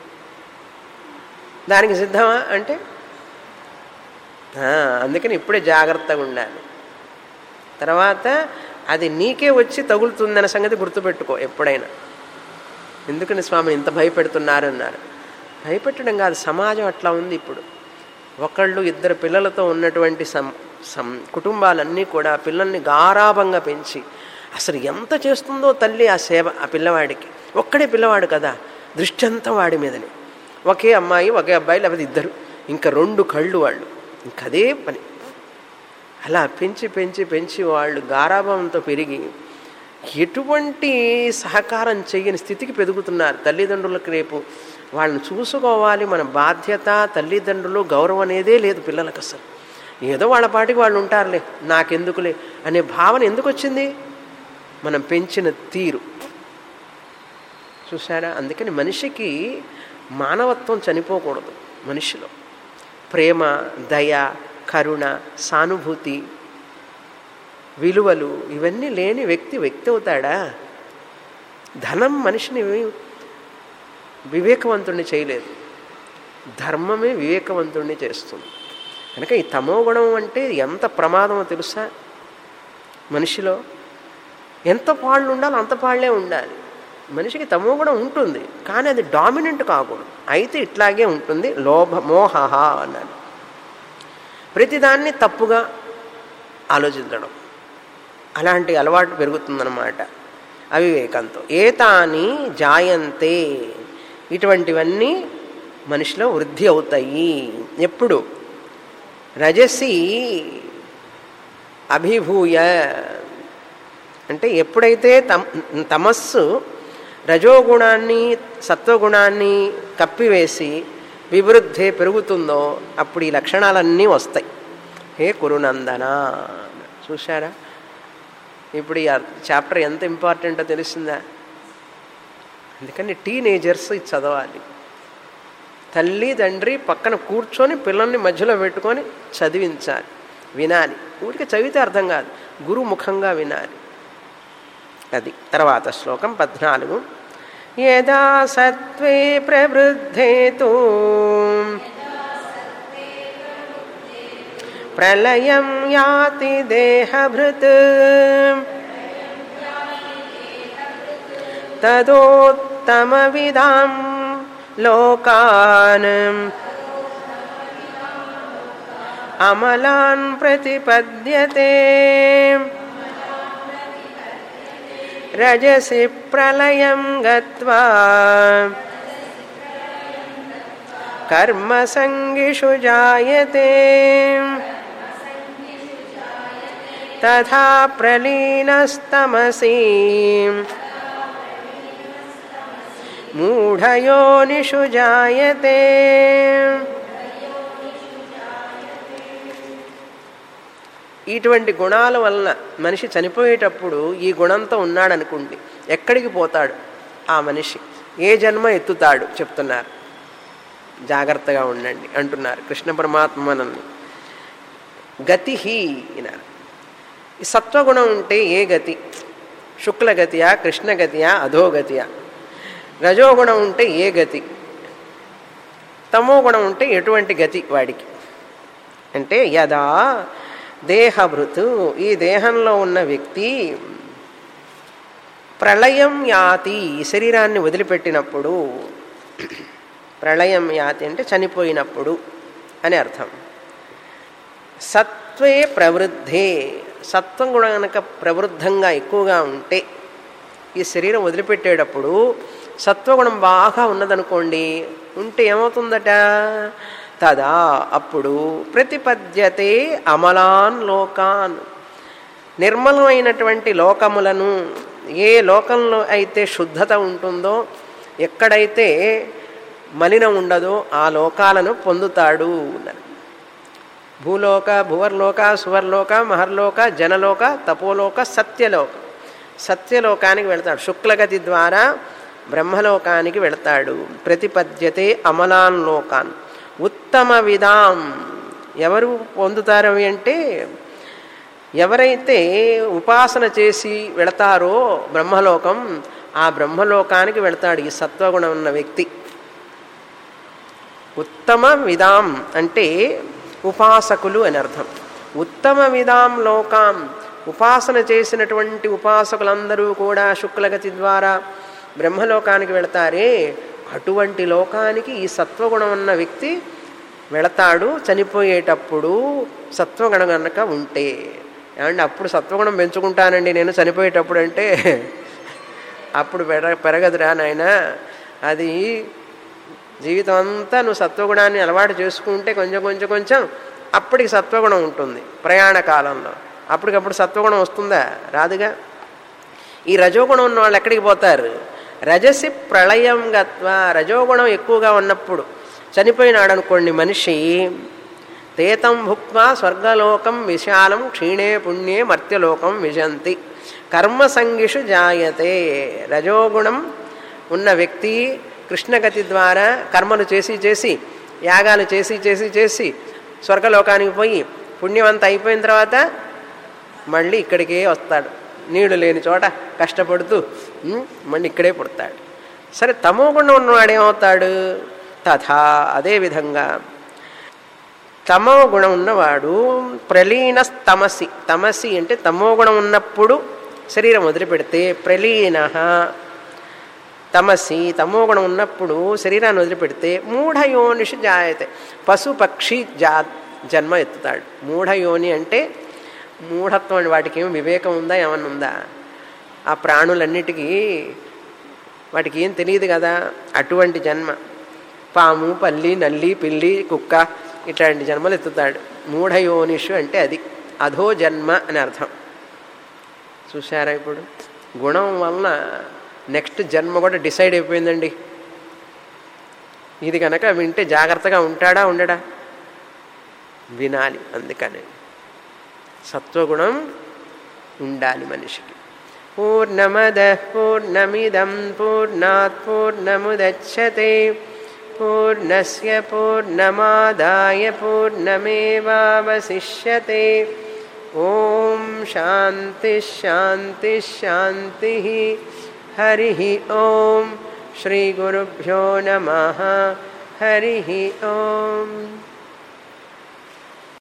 దానికి సిద్ధమా అంటే అందుకని ఇప్పుడే జాగ్రత్తగా ఉండాలి. తర్వాత అది నీకే వచ్చి తగులుతుందన్న సంగతి గుర్తుపెట్టుకో ఎప్పుడైనా. ఎందుకని స్వామి ఇంత భయపెడుతున్నారు అన్నారు. భయపెట్టడం కాదు, సమాజం అట్లా ఉంది ఇప్పుడు. ఒకళ్ళు ఇద్దరు పిల్లలతో ఉన్నటువంటి సం సం కుటుంబాలన్నీ కూడా పిల్లల్ని గారాభంగా పెంచి అసలు ఎంత చేస్తుందో తల్లి ఆ సేవ ఆ పిల్లవాడికి. ఒక్కడే పిల్లవాడు కదా, దృష్టి అంతా వాడి మీదనే. ఒకే అమ్మాయి ఒకే అబ్బాయి, లేకపోతే ఇద్దరు, ఇంకా రెండు కళ్ళు వాళ్ళు, ఇంకదే పని. అలా పెంచి పెంచి పెంచి వాళ్ళు గారాభంతో పెరిగి ఎటువంటి సహకారం చేయని స్థితికి పెరుగుతున్నారు. తల్లిదండ్రులకు రేపు వాళ్ళని చూసుకోవాలి, మన బాధ్యత. తల్లిదండ్రులు గౌరవం అనేదే లేదు పిల్లలకు అసలు. ఏదో వాళ్ళ పాటికి వాళ్ళు ఉంటారులే, నాకెందుకులే అనే భావన ఎందుకు వచ్చింది? మనం పెంచిన తీరు చూసారా? అందుకని మనిషికి మానవత్వం చనిపోకూడదు మనిషిలో. ప్రేమ, దయ, కరుణ, సానుభూతి, విలువలు ఇవన్నీ లేని వ్యక్తి వ్యక్తి అవుతాడా? ధనం మనిషిని వివేకవంతుణ్ణి చేయలేదు, ధర్మమే వివేకవంతుణ్ణి చేస్తుంది. కనుక ఈ తమో గుణం అంటే ఎంత ప్రమాదమో తెలుసా? మనిషిలో ఎంత పాళ్ళు ఉండాలో అంత పాళ్లే ఉండాలి. మనిషికి తమో గుణం ఉంటుంది, కానీ అది డామినెంట్ కాకూడదు. అయితే ఇట్లాగే ఉంటుంది లోభ మోహ అన్నాడు. ప్రతిదాన్ని తప్పుగా ఆలోచించడం, అలాంటి అలవాటు పెరుగుతుందన్నమాట అవివేకంతో. ఏతాని జాయంతే, ఇటువంటివన్నీ మనిషిలో వృద్ధి అవుతాయి. ఎప్పుడు? రజసి అభిభూయ, అంటే ఎప్పుడైతే తమ తమస్సు రజోగుణాన్ని సత్వగుణాన్ని కప్పివేసి వివృద్ధి పెరుగుతుందో అప్పుడు ఈ లక్షణాలన్నీ వస్తాయి. హే కురునందన, చూశారా? ఇప్పుడు ఈ చాప్టర్ ఎంత ఇంపార్టెంటో తెలిసిందా? అందుకని టీనేజర్స్ ఇది చదవాలి. తల్లి తండ్రి పక్కన కూర్చొని పిల్లల్ని మధ్యలో పెట్టుకొని చదివించాలి, వినాలి. ఊరికి చదివితే అర్థం కాదు, గురుముఖంగా వినాలి. అది తర్వాత శ్లోకం పద్నాలుగు. యదా సత్వే ప్రవృద్ధేతు ప్రళయం యాతి దేహభృత్ తదోత్తమవిదాం లోకాన్ అమలాన్ ప్రతిపద్యతే. రజసి ప్రళయం గత్వా కర్మసంగిషు జాయతే తథా ప్రలీనస్తమసి మూఢయోనిషు జాయతే. ఇటువంటి గుణాల వలన మనిషి చనిపోయేటప్పుడు ఈ గుణంతో ఉన్నాడనుకోండి, ఎక్కడికి పోతాడు ఆ మనిషి? ఏ జన్మ ఎత్తుతాడు చెప్తున్నారు. జాగ్రత్తగా ఉండండి అంటున్నారు కృష్ణ పరమాత్మ మనల్ని. గతి అన్నారు. ఈ సత్వగుణం ఉంటే ఏ గతి? శుక్లగతియా, కృష్ణగతియా, అధోగతియా? రజోగుణం ఉంటే ఏ గతి? తమో గుణం ఉంటే ఎటువంటి గతి వాడికి? అంటే యదా దేహభృతు, ఈ దేహంలో ఉన్న వ్యక్తి ప్రళయం యాతి, శరీరాన్ని వదిలిపెట్టినప్పుడు. ప్రళయం యాతి అంటే చనిపోయినప్పుడు అని అర్థం. సత్వే ప్రవృద్ధే, సత్వం కూడా కనుక ప్రవృద్ధంగా ఎక్కువగా ఉంటే ఈ శరీరం వదిలిపెట్టేటప్పుడు సత్వగుణం బాగా ఉన్నదనుకోండి, ఉంటే ఏమవుతుందట? తదా, అప్పుడు ప్రతిపద్యతే అమలాన్ లోకాన్, నిర్మలమైనటువంటి లోకములను, ఏ లోకంలో అయితే శుద్ధత ఉంటుందో, ఎక్కడైతే మలినం ఉండదో ఆ లోకాలను పొందుతాడు. భూలోక, భువర్లోక, సువర్లోక, మహర్లోక, జనలోక, తపోలోక, సత్యలోక. సత్యలోకానికి వెళతాడు, శుక్లగతి ద్వారా బ్రహ్మలోకానికి వెళతాడు. ప్రతిపద్యతే అమలాన్ లోకాన్. ఉత్తమ విధాం, ఎవరు పొందుతారు అంటే ఎవరైతే ఉపాసన చేసి వెళతారో బ్రహ్మలోకం, ఆ బ్రహ్మలోకానికి వెళతాడు ఈ సత్వగుణం ఉన్న వ్యక్తి. ఉత్తమ విధాం అంటే ఉపాసకులు అని అర్థం. ఉత్తమ విధాం లోకాం, ఉపాసన చేసినటువంటి ఉపాసకులందరూ కూడా శుక్లగతి ద్వారా బ్రహ్మలోకానికి వెళతారే, అటువంటి లోకానికి ఈ సత్వగుణం ఉన్న వ్యక్తి వెళతాడు చనిపోయేటప్పుడు. సత్వగుణం కనుక ఉంటే ఏమంటే అప్పుడు సత్వగుణం పెంచుకుంటానండి నేను చనిపోయేటప్పుడు అంటే అప్పుడు పెర పెరగదురా నాయన. అది జీవితం అంతా నువ్వు సత్వగుణాన్ని అలవాటు చేసుకుంటే కొంచెం కొంచెం కొంచెం అప్పటికి సత్వగుణం ఉంటుంది ప్రయాణ కాలంలో. అప్పటికప్పుడు సత్వగుణం వస్తుందా? రాదుగా. ఈ రజోగుణం ఉన్న వాళ్ళు ఎక్కడికి పోతారు? రజసి ప్రళయం గత్వా, రజోగుణం ఎక్కువగా ఉన్నప్పుడు చనిపోయినాడు అనుకోండి మనిషి, తేతం భుక్వా స్వర్గలోకం విశాలం క్షీణే పుణ్యే మర్త్యలోకం విజంతి కర్మసంగిషు జాయతే. రజోగుణం ఉన్న వ్యక్తి కృష్ణగతి ద్వారా కర్మలు చేసి చేసి యాగాలు చేసి చేసి చేసి స్వర్గలోకానికి పోయి పుణ్యవంత అయిపోయిన తర్వాత మళ్ళీ ఇక్కడికే వస్తాడు. నీళ్లు లేని చోట కష్టపడుతూ మళ్ళీ ఇక్కడే పుడతాడు. సరే తమో గుణం ఉన్నవాడు ఏమవుతాడు? తథా అదేవిధంగా తమో గుణం ఉన్నవాడు ప్రలీన తమసి, తమసి అంటే తమో గుణం ఉన్నప్పుడు శరీరం వదిలిపెడితే ప్రలీన తమసి, తమో గుణం ఉన్నప్పుడు శరీరాన్ని వదిలిపెడితే మూఢయోనిషు జాయతే, పశు పక్షి జా జన్మ ఎత్తుతాడు. మూఢయోని అంటే మూఢత్వం అని, వాటికి ఏం వివేకం ఉందా ఏమన్నా ఉందా? ఆ ప్రాణులన్నిటికీ వాటికి ఏం తెలియదు కదా. అటువంటి జన్మ పాము పల్లి నల్లి పిల్లి కుక్క ఇట్లాంటి జన్మలు ఎత్తుతాడు. మూఢయోనిషు అంటే అది అధో జన్మ అని అర్థం. చూసారా ఇప్పుడు గుణం వలన నెక్స్ట్ జన్మ కూడా డిసైడ్ అయిపోయిందండి. ఇది కనుక వింటే జాగ్రత్తగా ఉంటాడా ఉండడా? వినాలి. అందుకని సత్వగుణం ఉండాలి మనిషికి. పూర్ణమద పూర్ణమిదం పూర్ణాత్ పూర్ణముదచ్యతే పూర్ణస్య పూర్ణమాదాయ పూర్ణమేవావశిష్యతే. ఓం శాంతి శాంతి శాంతి. హరి ఓం. శ్రీ గురుభ్యో నమః. హరి ఓం.